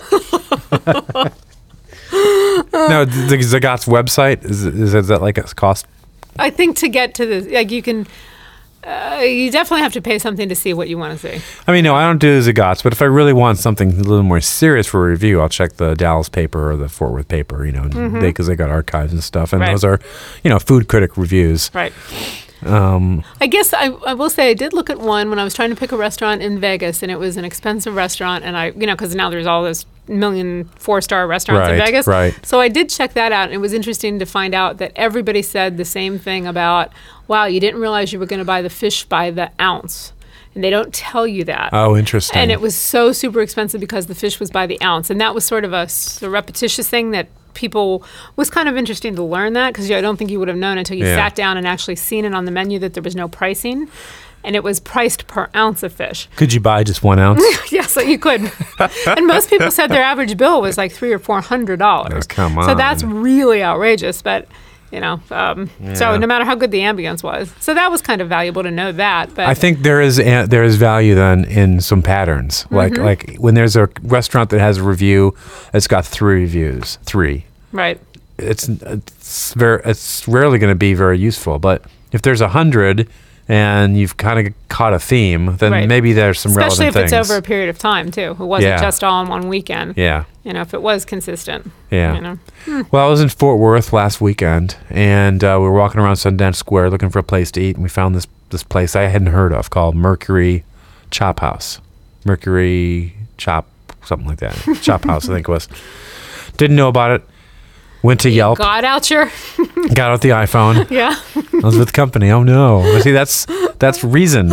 the Zagat's website is that like a cost? I think to get to the you can. You definitely have to pay something to see what you want to see. I mean, no, I don't do Zagat's, but if I really want something a little more serious for a review, I'll check the Dallas paper or the Fort Worth paper, because they got archives and stuff, and those are, food critic reviews. Right. I guess I will say I did look at one when I was trying to pick a restaurant in Vegas, and it was an expensive restaurant, and because now there's all those million 4-star restaurants in Vegas. Right. So I did check that out, and it was interesting to find out that everybody said the same thing about, wow, you didn't realize you were going to buy the fish by the ounce. And they don't tell you that. Oh, interesting. And it was so super expensive because the fish was by the ounce. And that was sort of a repetitious thing that people was kind of interesting to learn that, because I don't think you would have known until you sat down and actually seen it on the menu that there was no pricing. And it was priced per ounce of fish. Could you buy just 1 ounce? Yes, you could. And most people said their average bill was like $300 or $400. Oh, come on. So that's really outrageous. But, so no matter how good the ambience was. So that was kind of valuable to know that. But I think there is value then in some patterns. Like when there's a restaurant that has a review, it's got 3 reviews. 3. Right. It's rarely going to be very useful. But if there's 100... and you've kind of caught a theme, then maybe there's some relevant things. Especially if it's over a period of time, too. It wasn't just all in one weekend. Yeah. If it was consistent. Yeah. Well, I was in Fort Worth last weekend, and we were walking around Sundance Square looking for a place to eat, and we found this place I hadn't heard of called Mercury Chop House. Mercury Chop, something like that. Chop House, I think it was. Didn't know about it. Went to Yelp. Got out the iPhone. Yeah. I was with company. Oh no! See, that's reasoned.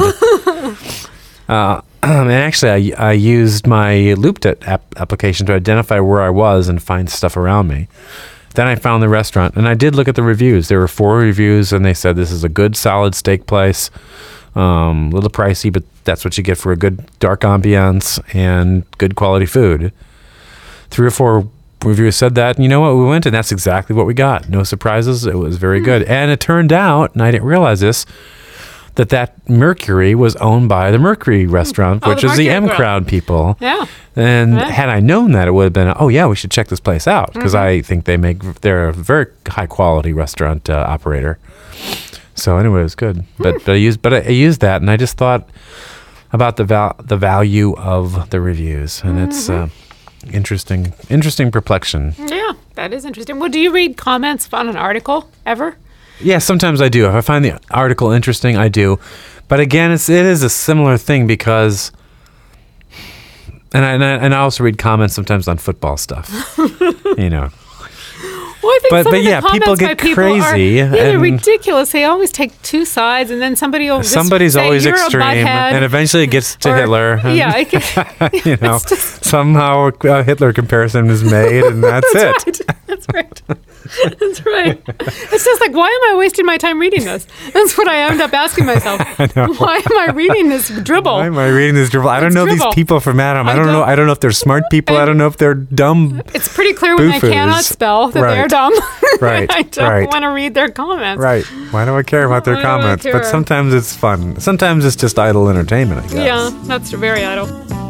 And actually, I used my Looped application to identify where I was and find stuff around me. Then I found the restaurant, and I did look at the reviews. There were 4 reviews, and they said this is a good, solid steak place. A little pricey, but that's what you get for a good dark ambiance and good quality food. 3 or 4 reviews said that, and you know what? We went, and that's exactly what we got. No surprises. It was very good. And it turned out, and I didn't realize this, that Mercury was owned by the Mercury restaurant, which is the M Crowd people. Yeah. And had I known that, it would have been, we should check this place out, because I think they're a very high quality restaurant operator. So anyway, it was good. But I used that, and I just thought about the value of the reviews, and it's interesting perplexion. Yeah, that is interesting. Well, do you read comments on an article ever? Yeah, sometimes I do. If I find the article interesting, I do. But again, it is a similar thing because, and I also read comments sometimes on football stuff. You know. Well, I think but yeah, people get crazy. They're ridiculous. They always take 2 sides, and then somebody's always extreme, and eventually it gets to Hitler. Yeah, you know, somehow a Hitler comparison is made, and that's it. Right. That's right. That's right. It's just like, why am I wasting my time reading this? That's what I end up asking myself. Why am I reading this dribble? I don't know these people from Adam. I don't know. I don't know if they're smart people. I don't know if they're dumb. It's pretty clear when I cannot spell that they're dumb. Right. I don't want to read their comments. Right. Why do I care about their comments? But sometimes it's fun. Sometimes it's just idle entertainment, I guess. Yeah, that's very idle.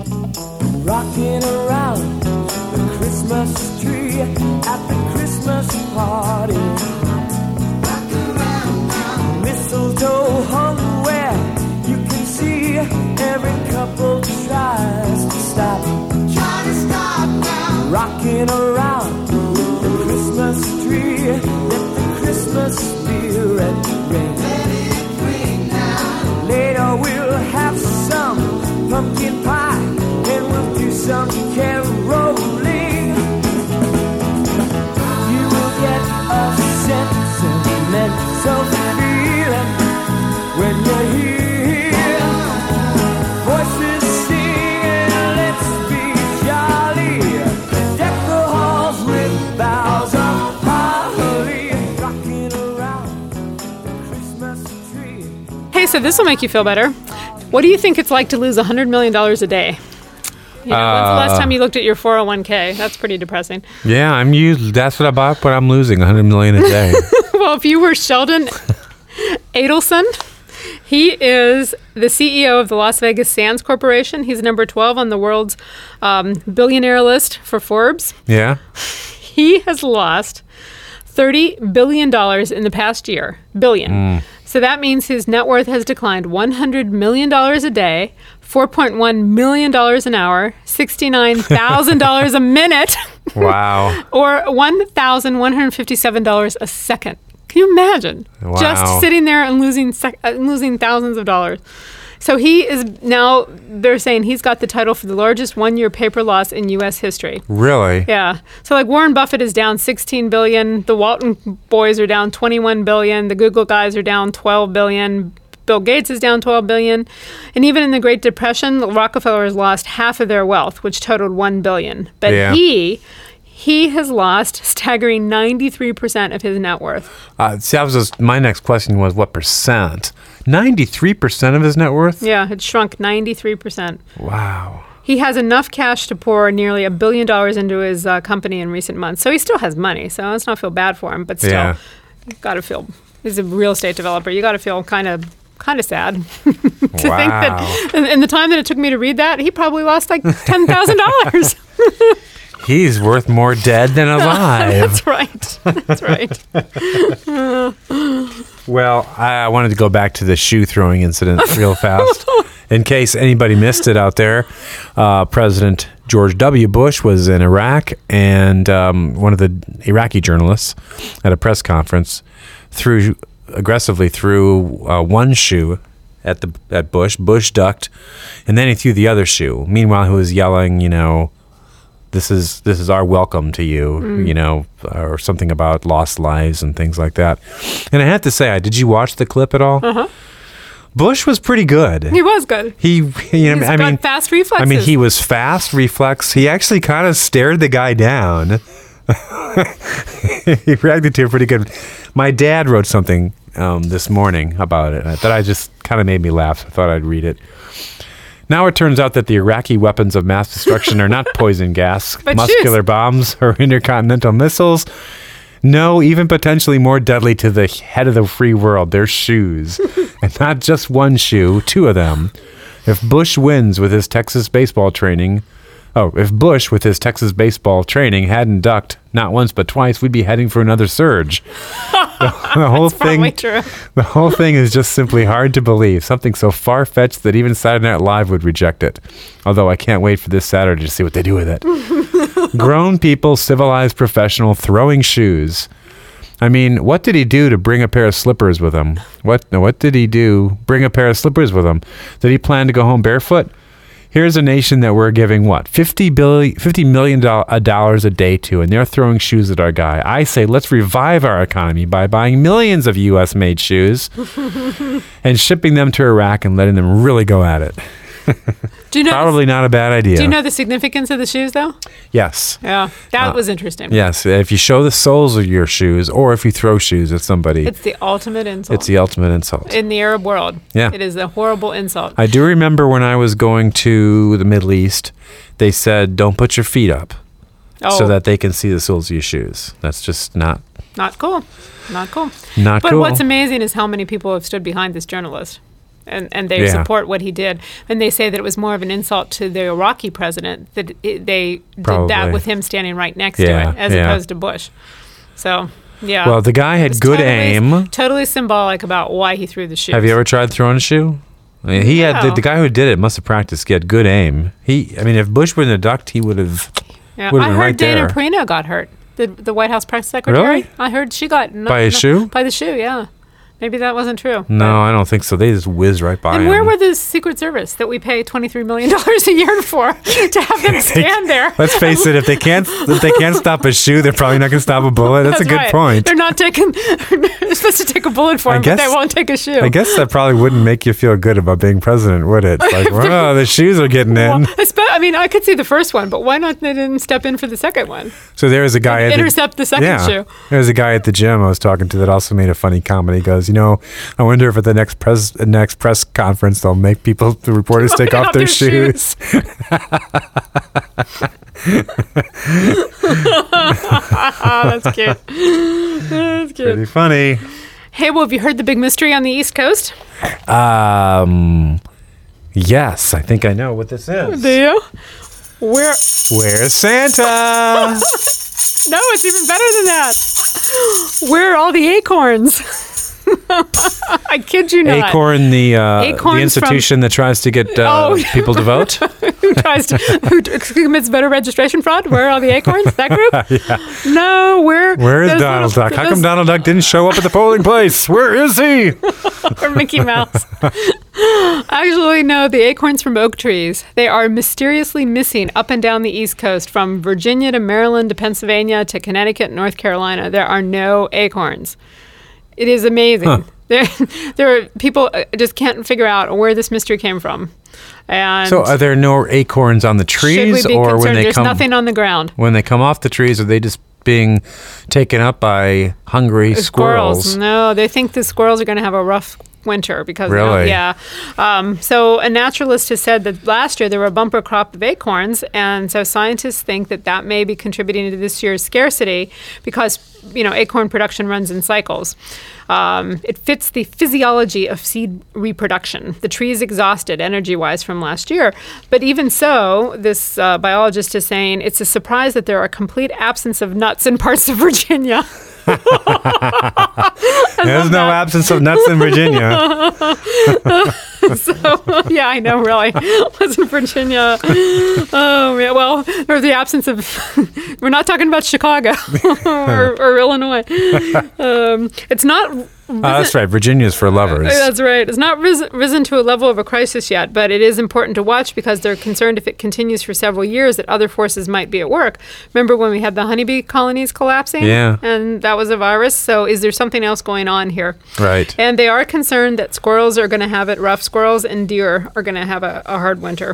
Rocking around the Christmas tree at the Christmas party. Rock around now. Mistletoe hung where you can see every couple tries to stop. Try to stop now. Rocking around the Christmas tree, let the Christmas spirit ring. Let it ring now. Later we'll have some pumpkin pie and we'll do some caroling. You will get a sentimental feeling when you're here. Voices singing, let's be jolly. Deck the halls with boughs of holly, rocking around the Christmas tree. Hey, so this will make you feel better. What do you think it's like to lose $100 million a day? You know, when's the last time you looked at your 401k? That's pretty depressing. Yeah, that's what I bought, but I'm losing $100 million a day. Well, if you were Sheldon Adelson, he is the CEO of the Las Vegas Sands Corporation. He's number 12 on the world's billionaire list for Forbes. Yeah. He has lost $30 billion in the past year. Billion. So that means his net worth has declined $100 million a day, $4.1 million an hour, $69,000 a minute. Wow. Or $1,157 a second. Can you imagine? Wow. Just sitting there and losing thousands of dollars. So he is now, they're saying he's got the title for the largest one-year paper loss in U.S. history. Really? Yeah. So like Warren Buffett is down $16 billion. The Walton boys are down $21 billion. The Google guys are down $12 billion. Bill Gates is down $12 billion. And even in the Great Depression, the Rockefellers lost half of their wealth, which totaled $1 billion. But he has lost staggering 93% of his net worth. My next question was what percent? 93% of his net worth? Yeah, it shrunk 93%. Wow. He has enough cash to pour nearly $1 billion into his company in recent months. So he still has money. So let's not feel bad for him. But still, you've got to feel, he's a real estate developer. You got to feel kind of sad to think that in the time that it took me to read that, he probably lost like $10,000. He's worth more dead than alive. That's right. Well, I wanted to go back to the shoe throwing incident real fast. In case anybody missed it out there, President George W. Bush was in Iraq, and one of the Iraqi journalists at a press conference threw aggressively threw one shoe at Bush. Bush ducked, and then he threw the other shoe. Meanwhile, he was yelling, this is our welcome to you, you know, or something about lost lives and things like that. And I have to say, did you watch the clip at all? Uh-huh. Bush was pretty good. He was good. He's got fast reflexes. I mean, he was fast reflex. He actually kind of stared the guy down. He reacted to it pretty good. My dad wrote something this morning about it that I just kind of made me laugh. I thought I'd read it. Now it turns out that the Iraqi weapons of mass destruction are not poison gas, muscular bombs, or intercontinental missiles. No, even potentially more deadly to the head of the free world. They're shoes. And not just one shoe, 2 of them. If Bush with his Texas baseball training hadn't ducked not once but twice, we'd be heading for another surge. The whole thing is just simply hard to believe. Something so far-fetched that even Saturday Night Live would reject it. Although I can't wait for this Saturday to see what they do with it. Grown people, civilized professional, throwing shoes. I mean, what did he do to bring a pair of slippers with him? What did he do? Bring a pair of slippers with him? Did he plan to go home barefoot? Here's a nation that we're giving, $50 million a day to, and they're throwing shoes at our guy. I say, let's revive our economy by buying millions of U.S.-made shoes and shipping them to Iraq and letting them really go at it. Probably not a bad idea. Do you know the significance of the shoes, though? Yes. Yeah, that was interesting. Yes, if you show the soles of your shoes, or if you throw shoes at somebody. It's the ultimate insult. It's the ultimate insult. In the Arab world. Yeah. It is a horrible insult. I do remember when I was going to the Middle East, they said, don't put your feet up so that they can see the soles of your shoes. That's just not cool. Not cool. But what's amazing is how many people have stood behind this journalist. And they support what he did. And they say that it was more of an insult to the Iraqi president that they did that with him standing right next to it, as opposed to Bush. So, yeah. Well, the guy had good aim. Totally symbolic about why he threw the shoes. Have you ever tried throwing a shoe? I mean, he had the guy who did it must have practiced. He had good aim. If Bush wouldn't have ducked, he would have. Yeah, I heard Dana Perino got hurt. The White House press secretary. Really? I heard she got by a shoe. By the shoe, yeah. Maybe that wasn't true. No, I don't think so. They just whizzed right by him. And where were the Secret Service that we pay $23 million a year for to have them stand there? Let's face it, if they can't stop a shoe, they're probably not going to stop a bullet. That's a good point. They're not they're supposed to take a bullet for him, but they won't take a shoe. I guess that probably wouldn't make you feel good about being president, would it? Like, well, the shoes are getting in. I could see the first one, but why not they didn't step in for the second one? So there was a guy intercept the second shoe. There was a guy at the gym I was talking to that also made a funny comment. He goes, I wonder if at the next press conference they'll make the reporters take off their shoes. That's cute. That's cute. Pretty funny. Hey, well, have you heard the big mystery on the East Coast? Yes, I think I know what this is. Do you? Where's Santa? No, it's even better than that. Where are all the acorns? I kid you not. Acorn, the institution that tries to get people to vote? who commits voter registration fraud? Where are all the acorns? That group? Yeah. No, where is Donald Duck? How come Donald Duck didn't show up at the polling place? Where is he? Or Mickey Mouse. Actually, no, the acorns from oak trees. They are mysteriously missing up and down the East Coast, from Virginia to Maryland to Pennsylvania to Connecticut, North Carolina. There are no acorns. It is amazing. Huh. There are people just can't figure out where this mystery came from. And so, are there no acorns on the trees, or when there's nothing on the ground? When they come off the trees, are they just being taken up by hungry squirrels? No, they think the squirrels are going to have a rough winter because really? So a naturalist has said that last year there were a bumper crop of acorns, and so scientists think that may be contributing to this year's scarcity because acorn production runs in cycles. It fits the physiology of seed reproduction. The tree is exhausted energy-wise from last year, but even so, this biologist is saying it's a surprise that there are a complete absence of nuts in parts of Virginia. There's no absence of nuts in Virginia. Yeah, I know, really. Wasn't Virginia. Oh, yeah, well, or the absence of, we're not talking about Chicago or Illinois. It's not that's right. Virginia's for lovers. That's right. It's not risen to a level of a crisis yet, but it is important to watch because they're concerned if it continues for several years that other forces might be at work. Remember when we had the honeybee colonies collapsing? Yeah. And that was a virus. So is there something else going on here? Right. And they are concerned that squirrels are going to have it rough. Squirrels and deer are going to have a hard winter.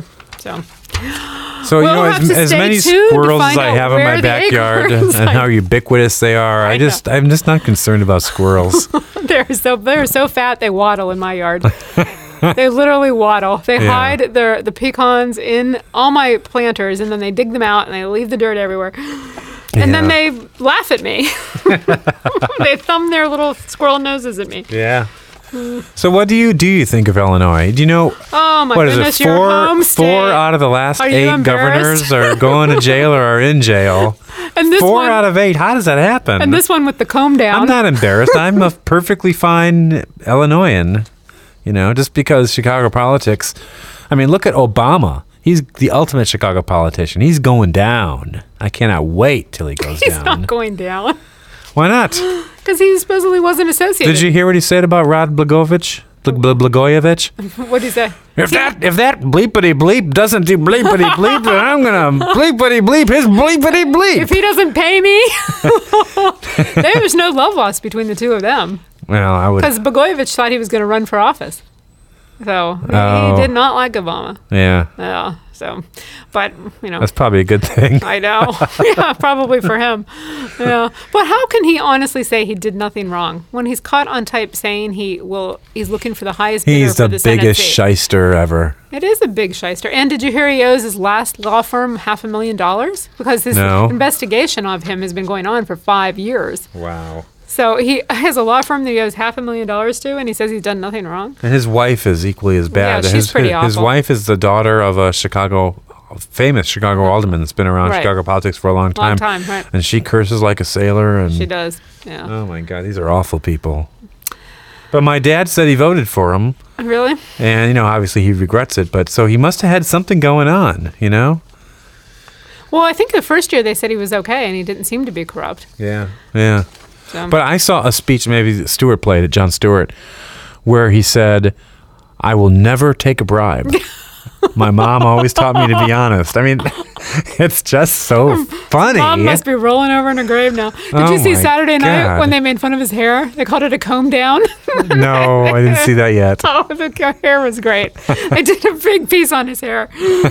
So you know, as many squirrels as I have in my backyard and how ubiquitous they are, I'm just not concerned about squirrels. They're so fat they waddle in my yard. They literally waddle. They hide the pecans in all my planters, and then they dig them out and they leave the dirt everywhere. And then they laugh at me. They thumb their little squirrel noses at me. Yeah. So what do you think of Illinois? Do you know? Oh my goodness, your home state. 4 out of the last 8 governors are going to jail or are in jail. And this 4 out of 8. How does that happen? And this one with the comb down. I'm not embarrassed. I'm a perfectly fine Illinoisan. You know, just because Chicago politics. I mean, look at Obama. He's the ultimate Chicago politician. He's going down. I cannot wait till he goes down. He's not going down. Why not? Because he supposedly wasn't associated. Did you hear what he said about Rod Blagojevich? What did he say? If that bleepity bleep doesn't do bleepity bleep, then I'm gonna bleepity bleep his bleepity bleep. If he doesn't pay me, there's no love lost between the two of them. Well, I would. Because Blagojevich thought he was going to run for office, so he did not like Obama. Yeah. Yeah. So, but you know, that's probably a good thing. I know. Yeah, probably for him. Yeah. But how can he honestly say he did nothing wrong when he's caught on tape saying he's looking for the highest bidder for the Senate seat? He's the biggest shyster ever. It is a big shyster. And did you hear he owes his last law firm $500,000 because his investigation of him has been going on for 5 years. Wow. So he has a law firm that he owes $500,000 to, and he says he's done nothing wrong. And his wife is equally as bad. Yeah, she's pretty awful. His wife is the daughter of a famous Chicago alderman that's been around Chicago politics for a long time. Right. And she curses like a sailor. And she does, yeah. Oh, my God. These are awful people. But my dad said he voted for him. Really? And, you know, obviously he regrets it. But so he must have had something going on, you know? Well, I think the first year they said he was okay, and he didn't seem to be corrupt. Yeah. But I saw a speech, maybe Stewart played it, Jon Stewart, where he said, I will never take a bribe. My mom always taught me to be honest. I mean, it's just so funny. Mom must be rolling over in her grave now. Did you see Saturday night when they made fun of his hair? They called it a comb down. No, I didn't see that yet. Oh, the hair was great. They did a big piece on his hair.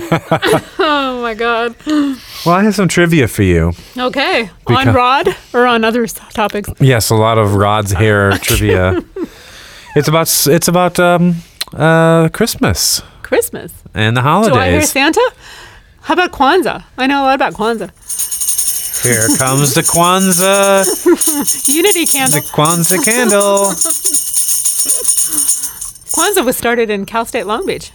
Oh, my God. Well, I have some trivia for you. Okay. On Rod or on other topics? Yes, a lot of Rod's hair trivia. It's about Christmas. Christmas. And the holidays. Do I hear Santa? How about Kwanzaa? I know a lot about Kwanzaa. Here comes the Kwanzaa. Unity candle. The Kwanzaa candle. Kwanzaa was started in Cal State Long Beach.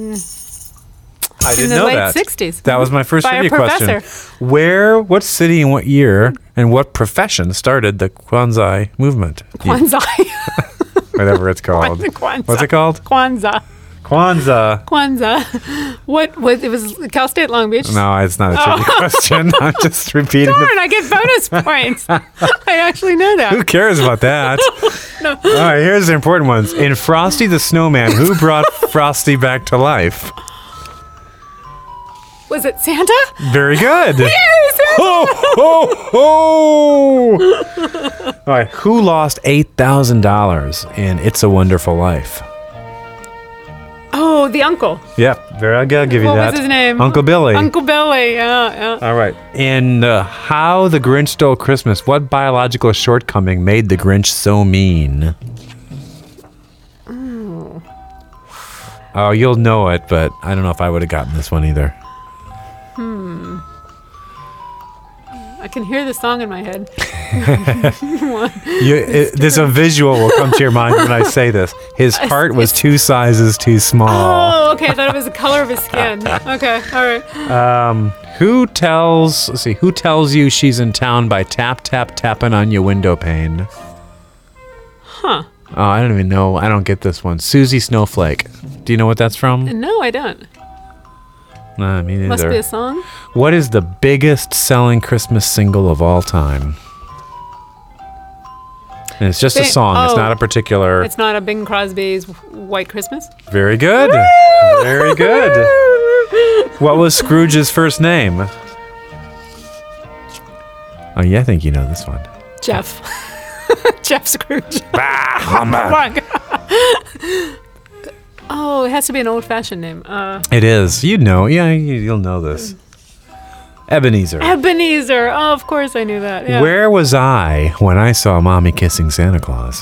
I didn't know that. In the late 60s. That was my first trivia question. What city and what year and what profession started the Kwanzaa movement? Kwanzaa. Whatever it's called. Kwanzaa. What's it called? Kwanzaa. What it was Cal State Long Beach? No, it's not a trivia question. I'm just repeating. Darn, I get bonus points. I actually know that. Who cares about that? No. All right, here's the important ones. In Frosty the Snowman, who brought Frosty back to life? Was it Santa? Very good. Yay, Santa! Ho, ho, ho! All right, who lost $8,000 in It's a Wonderful Life? Oh, the uncle. Yep, I'll give you that. What was his name? Uncle Billy. Uncle Billy, yeah. All right. In How the Grinch Stole Christmas, what biological shortcoming made the Grinch so mean? Oh, you'll know it, but I don't know if I would have gotten this one either. I can hear the song in my head. There's a visual will come to your mind when I say this. His heart was 2 sizes too small. Oh, okay. I thought it was the color of his skin. Okay, all right. Who tells you she's in town by tapping on your window pane? Huh. Oh, I don't even know. I don't get this one. Susie Snowflake. Do you know what that's from? No, I don't. Nah, me neither. Must be a song. What is the biggest selling Christmas single of all time? And it's just a song. It's not a particular... It's not a Bing Crosby's White Christmas? Very good. Very good. What was Scrooge's first name? Oh, yeah, I think you know this one. Jeff. Jeff Scrooge. Oh, it has to be an old-fashioned name. It is. You'd know. Yeah, you'll know this. Ebenezer. Ebenezer. Oh, of course I knew that. Yeah. Where was I when I saw Mommy kissing Santa Claus?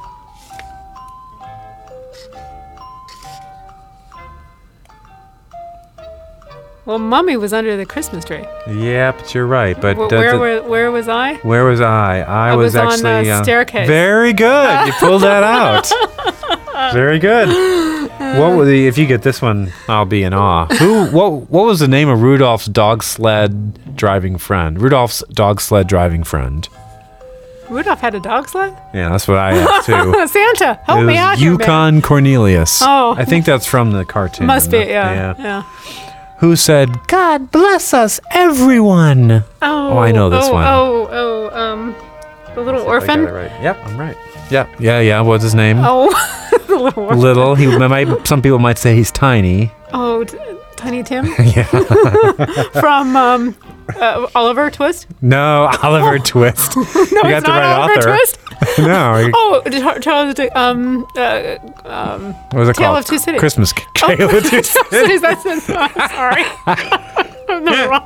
Well, Mommy was under the Christmas tree. Yeah, but you're right. But where was I? Where was I? I was actually on the staircase. Very good. You pulled that out. Very good. What were if you get this one, I'll be in awe. What was the name of Rudolph's dog sled driving friend? Rudolph's dog sled driving friend. Rudolph had a dog sled? Yeah, that's what I asked too. Santa, help me out here, Yukon Cornelius. Oh. I think that's from the cartoon. Must be, yeah. Who said, "God bless us, everyone"? Oh, I know this one. The little orphan. I got it right. Yep, I'm right. Yeah. What's his name? Oh, the little orphan. Little. Some people might say he's tiny. Oh, Tiny Tim. Yeah. From Oliver Twist. No, Oliver Twist. No, you got the right Oliver author. Twist. No. Charles. What was it called? Tale of Two Cities. Christmas Tale of Two Cities. That's it. Sorry. No,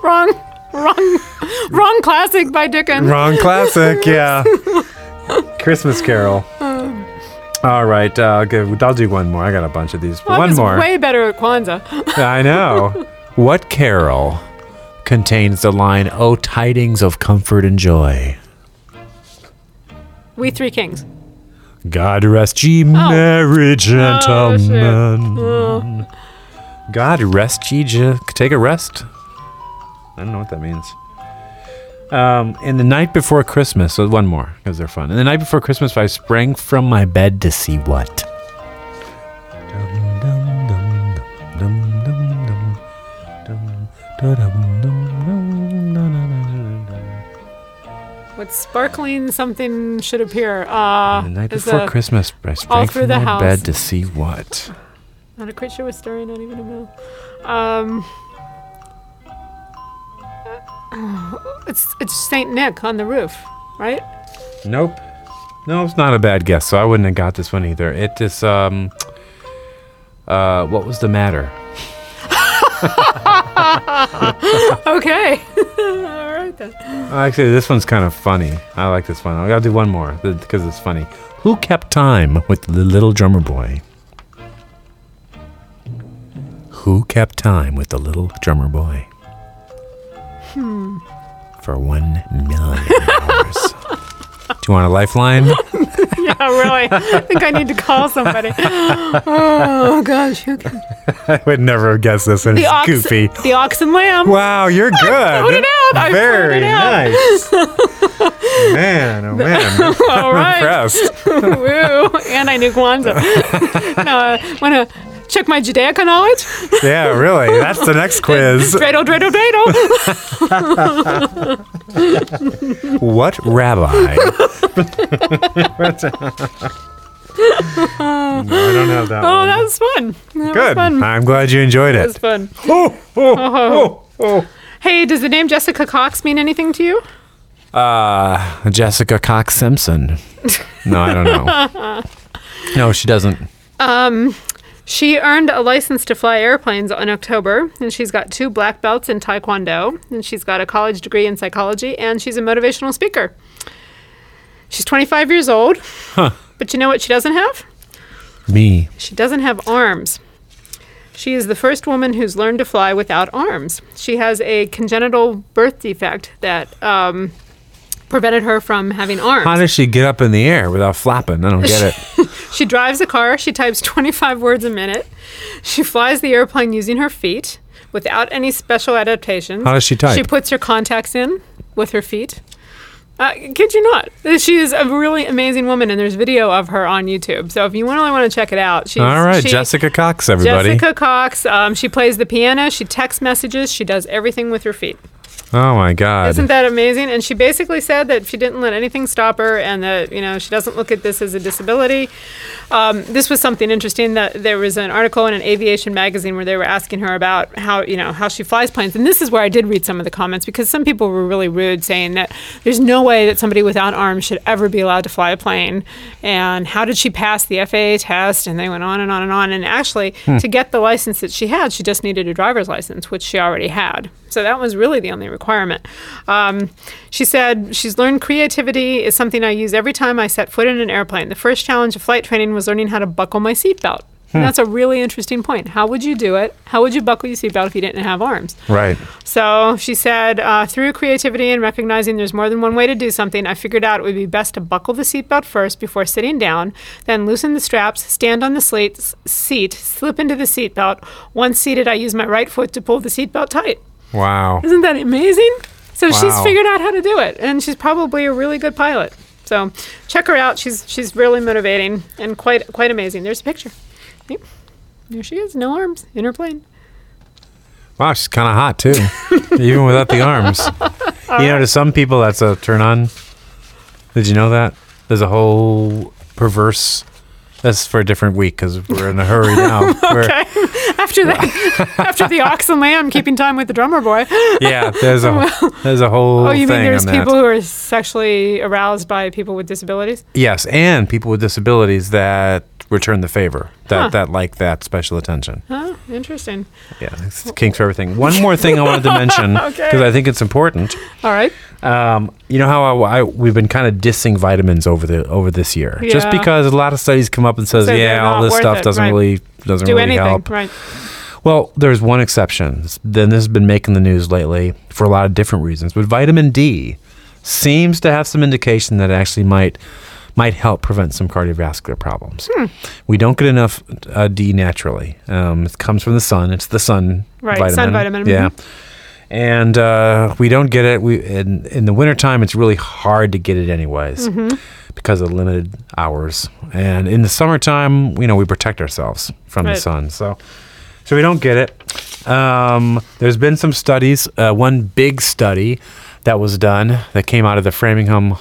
wrong classic by Dickens. Wrong classic. Yeah. Christmas Carol. All right. I'll do one more. I got a bunch of these. Well, one more. Way better at Kwanzaa. I know. What carol contains the line, "Oh, tidings of comfort and joy"? We Three Kings. God rest ye merry gentlemen. God rest ye. Take a rest. I don't know what that means. In the night before Christmas, so one more because they're fun. In the night before Christmas, I sprang from my bed to see what? What sparkling something should appear? The night before Christmas, I sprang from my bed to see what? Not a creature with story, not even a mill. It's Saint Nick on the roof, right? Nope. No, it's not a bad guess. So I wouldn't have got this one either. It is what was the matter? Okay. All right then. Actually, this one's kind of funny. I like this one. I gotta do one more because it's funny. Who kept time with the little drummer boy? Who kept time with the little drummer boy? For $1 million. Do you want a lifeline? Yeah, really. I think I need to call somebody. Oh, gosh. Who can... I would never have guessed this one. It's goofy. The ox and lamb. Wow, you're good. I put it out. Very nice. Man, oh man. All I'm right. impressed. Woo. And I knew Kwanzaa. Now, want to check my Judaica knowledge? Yeah, really. That's the next quiz. Dreidel. What rabbi? No, I don't have that one. Oh, that was fun. Good. I'm glad you enjoyed it. It was fun. Oh. Hey, does the name Jessica Cox mean anything to you? Jessica Cox Simpson. No, I don't know. No, she doesn't. She earned a license to fly airplanes in October, and she's got 2 black belts in Taekwondo, and she's got a college degree in psychology, and she's a motivational speaker. She's 25 years old, but you know what she doesn't have? Me. She doesn't have arms. She is the first woman who's learned to fly without arms. She has a congenital birth defect that prevented her from having arms. How does she get up in the air without flapping? I don't get it. She drives a car. She types 25 words a minute. She flies the airplane using her feet without any special adaptations. How does she type? She puts her contacts in with her feet. Kid you not. She is a really amazing woman, and there's video of her on YouTube. So if you really want to check it out. All right, Jessica Cox, everybody. Jessica Cox. She plays the piano. She text messages. She does everything with her feet. Oh, my God. Isn't that amazing? And she basically said that she didn't let anything stop her and that, she doesn't look at this as a disability. This was something interesting. That there was an article in an aviation magazine where they were asking her about how she flies planes. And this is where I did read some of the comments because some people were really rude, saying that there's no way that somebody without arms should ever be allowed to fly a plane. And how did she pass the FAA test? And they went on and on and on. And actually, to get the license that she had, she just needed a driver's license, which she already had. So that was really the only requirement. She said she's learned creativity is something I use every time I set foot in an airplane. The first challenge of flight training was learning how to buckle my seatbelt. And that's a really interesting point. How would you do it? How would you buckle your seatbelt if you didn't have arms? Right. So she said, through creativity and recognizing there's more than one way to do something, I figured out it would be best to buckle the seatbelt first before sitting down, then loosen the straps, stand on the seat, slip into the seatbelt. Once seated, I use my right foot to pull the seatbelt tight. Wow. Isn't that amazing? So she's figured out how to do it, and she's probably a really good pilot. So check her out. She's really motivating and quite amazing. There's a picture. Yep. There she is, no arms, in her plane. Wow, she's kind of hot, too, even without the arms. To some people, that's a turn on. Did you know that? There's a whole perverse... That's for a different week because we're in a hurry now. Okay. After the ox and lamb, keeping time with the drummer boy. Yeah, there's a whole. Oh, you thing mean there's on people that. who are sexually aroused by people with disabilities? Yes, and people with disabilities that return the favor, that like that special attention. Oh, interesting. Yeah, it's kinks for everything. One more thing I wanted to mention because I think it's important. All right. You know how we've been kind of dissing vitamins over this year, just because a lot of studies come up and says, all this stuff doesn't really help. Right. Well, there's one exception. Then this has been making the news lately for a lot of different reasons, but vitamin D seems to have some indication that it actually might help prevent some cardiovascular problems. We don't get enough D naturally. It comes from the sun. It's the sun vitamin. Sun vitamin. Yeah. And we don't get it. In the wintertime, it's really hard to get it anyways because of limited hours. And in the summertime, we protect ourselves from the sun. So we don't get it. There's been some studies. One big study that was done that came out of the Framingham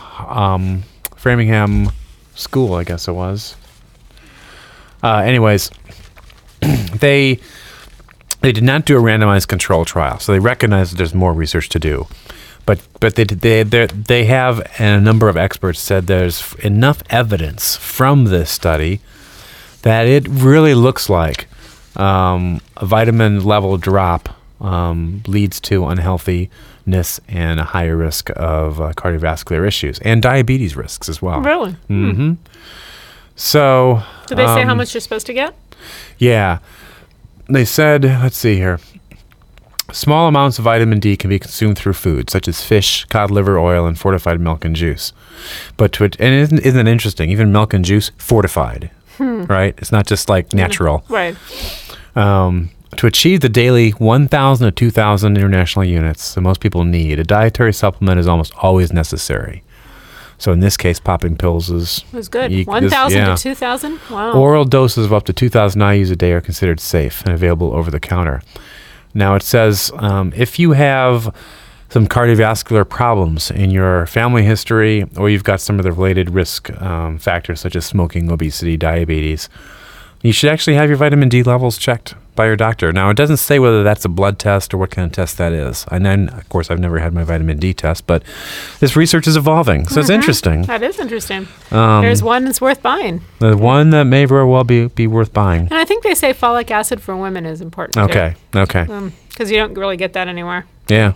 School, I guess it was. Anyways, they did not do a randomized control trial, so they recognize that there's more research to do. But they have, and a number of experts said there's enough evidence from this study that it really looks like a vitamin level drop leads to unhealthiness and a higher risk of cardiovascular issues and diabetes risks as well. Really? Mm-hmm. So... Did they say how much you're supposed to get? Yeah. They said, let's see here. Small amounts of vitamin D can be consumed through food, such as fish, cod liver oil, and fortified milk and juice. And isn't it interesting? Even milk and juice, fortified, right? It's not just like natural. Right. To achieve the daily 1,000 to 2,000 international units that most people need, a dietary supplement is almost always necessary. So in this case, popping pills is good. 1,000 to 2,000? Wow. Oral doses of up to 2,000 IUs a day are considered safe and available over the counter. Now it says if you have some cardiovascular problems in your family history, or you've got some of the related risk factors such as smoking, obesity, diabetes, you should actually have your vitamin D levels checked by your doctor. Now, it doesn't say whether that's a blood test or what kind of test that is. And then, of course, I've never had my vitamin D test, but this research is evolving, so it's interesting. That is interesting. There's one that's worth buying. The one that may very well be worth buying. And I think they say folic acid for women is important, Okay. because you don't really get that anywhere. Yeah.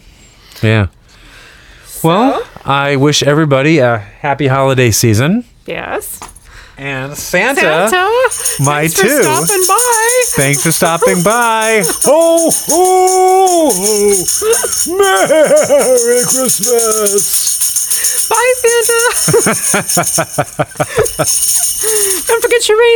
So? Well, I wish everybody a happy holiday season. Yes. And Santa might too. Thanks for stopping by. Thanks for stopping by. Ho, ho, ho. Merry Christmas. Bye, Santa. Don't forget your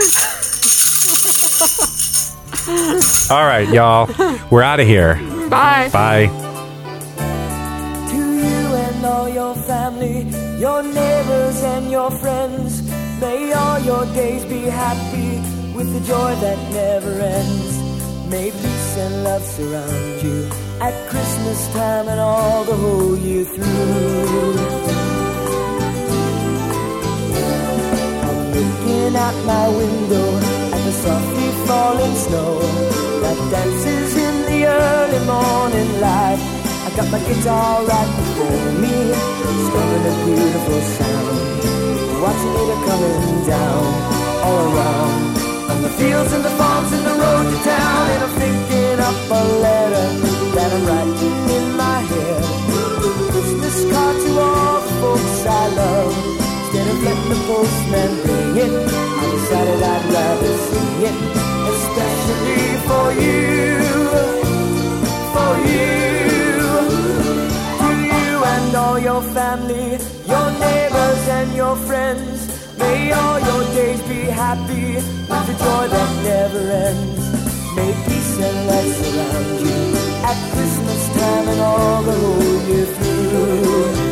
reindeer. All right, y'all. We're out of here. Bye. Bye. To you and all your family, your neighbors and your friends, may all your days be happy with the joy that never ends. May peace and love surround you at Christmas time and all the whole year through. I'm looking out my window at the softly falling snow that dances in the early morning light. I got my guitar right before me, strumming a beautiful sound, watching it coming down all around, on the fields and the farms and the road to town. And I'm thinking up a letter that I'm writing in my head, Christmas card to all the folks I love. Instead of letting the postman bring it, I decided I'd rather sing it, especially for you, for you. To you and all your family, your neighbors and your friends, may all your days be happy with the joy that never ends. May peace and light surround you at Christmas time and all the whole year through.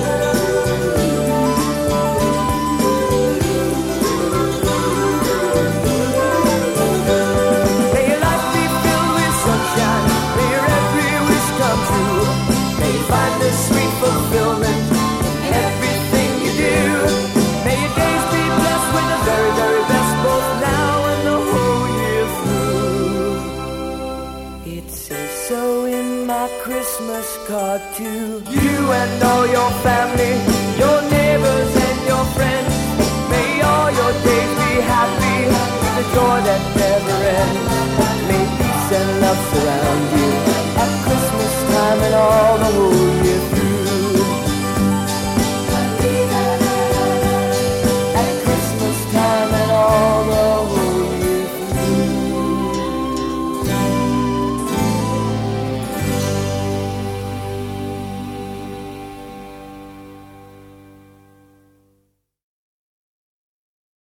May your life be filled with sunshine, may your every wish come true, may you find the sweet fulfillment in everything you do. May your days be blessed with the very, very best, both now and the whole year through. It says so in my Christmas card to you and all your family, your neighbors and your friends.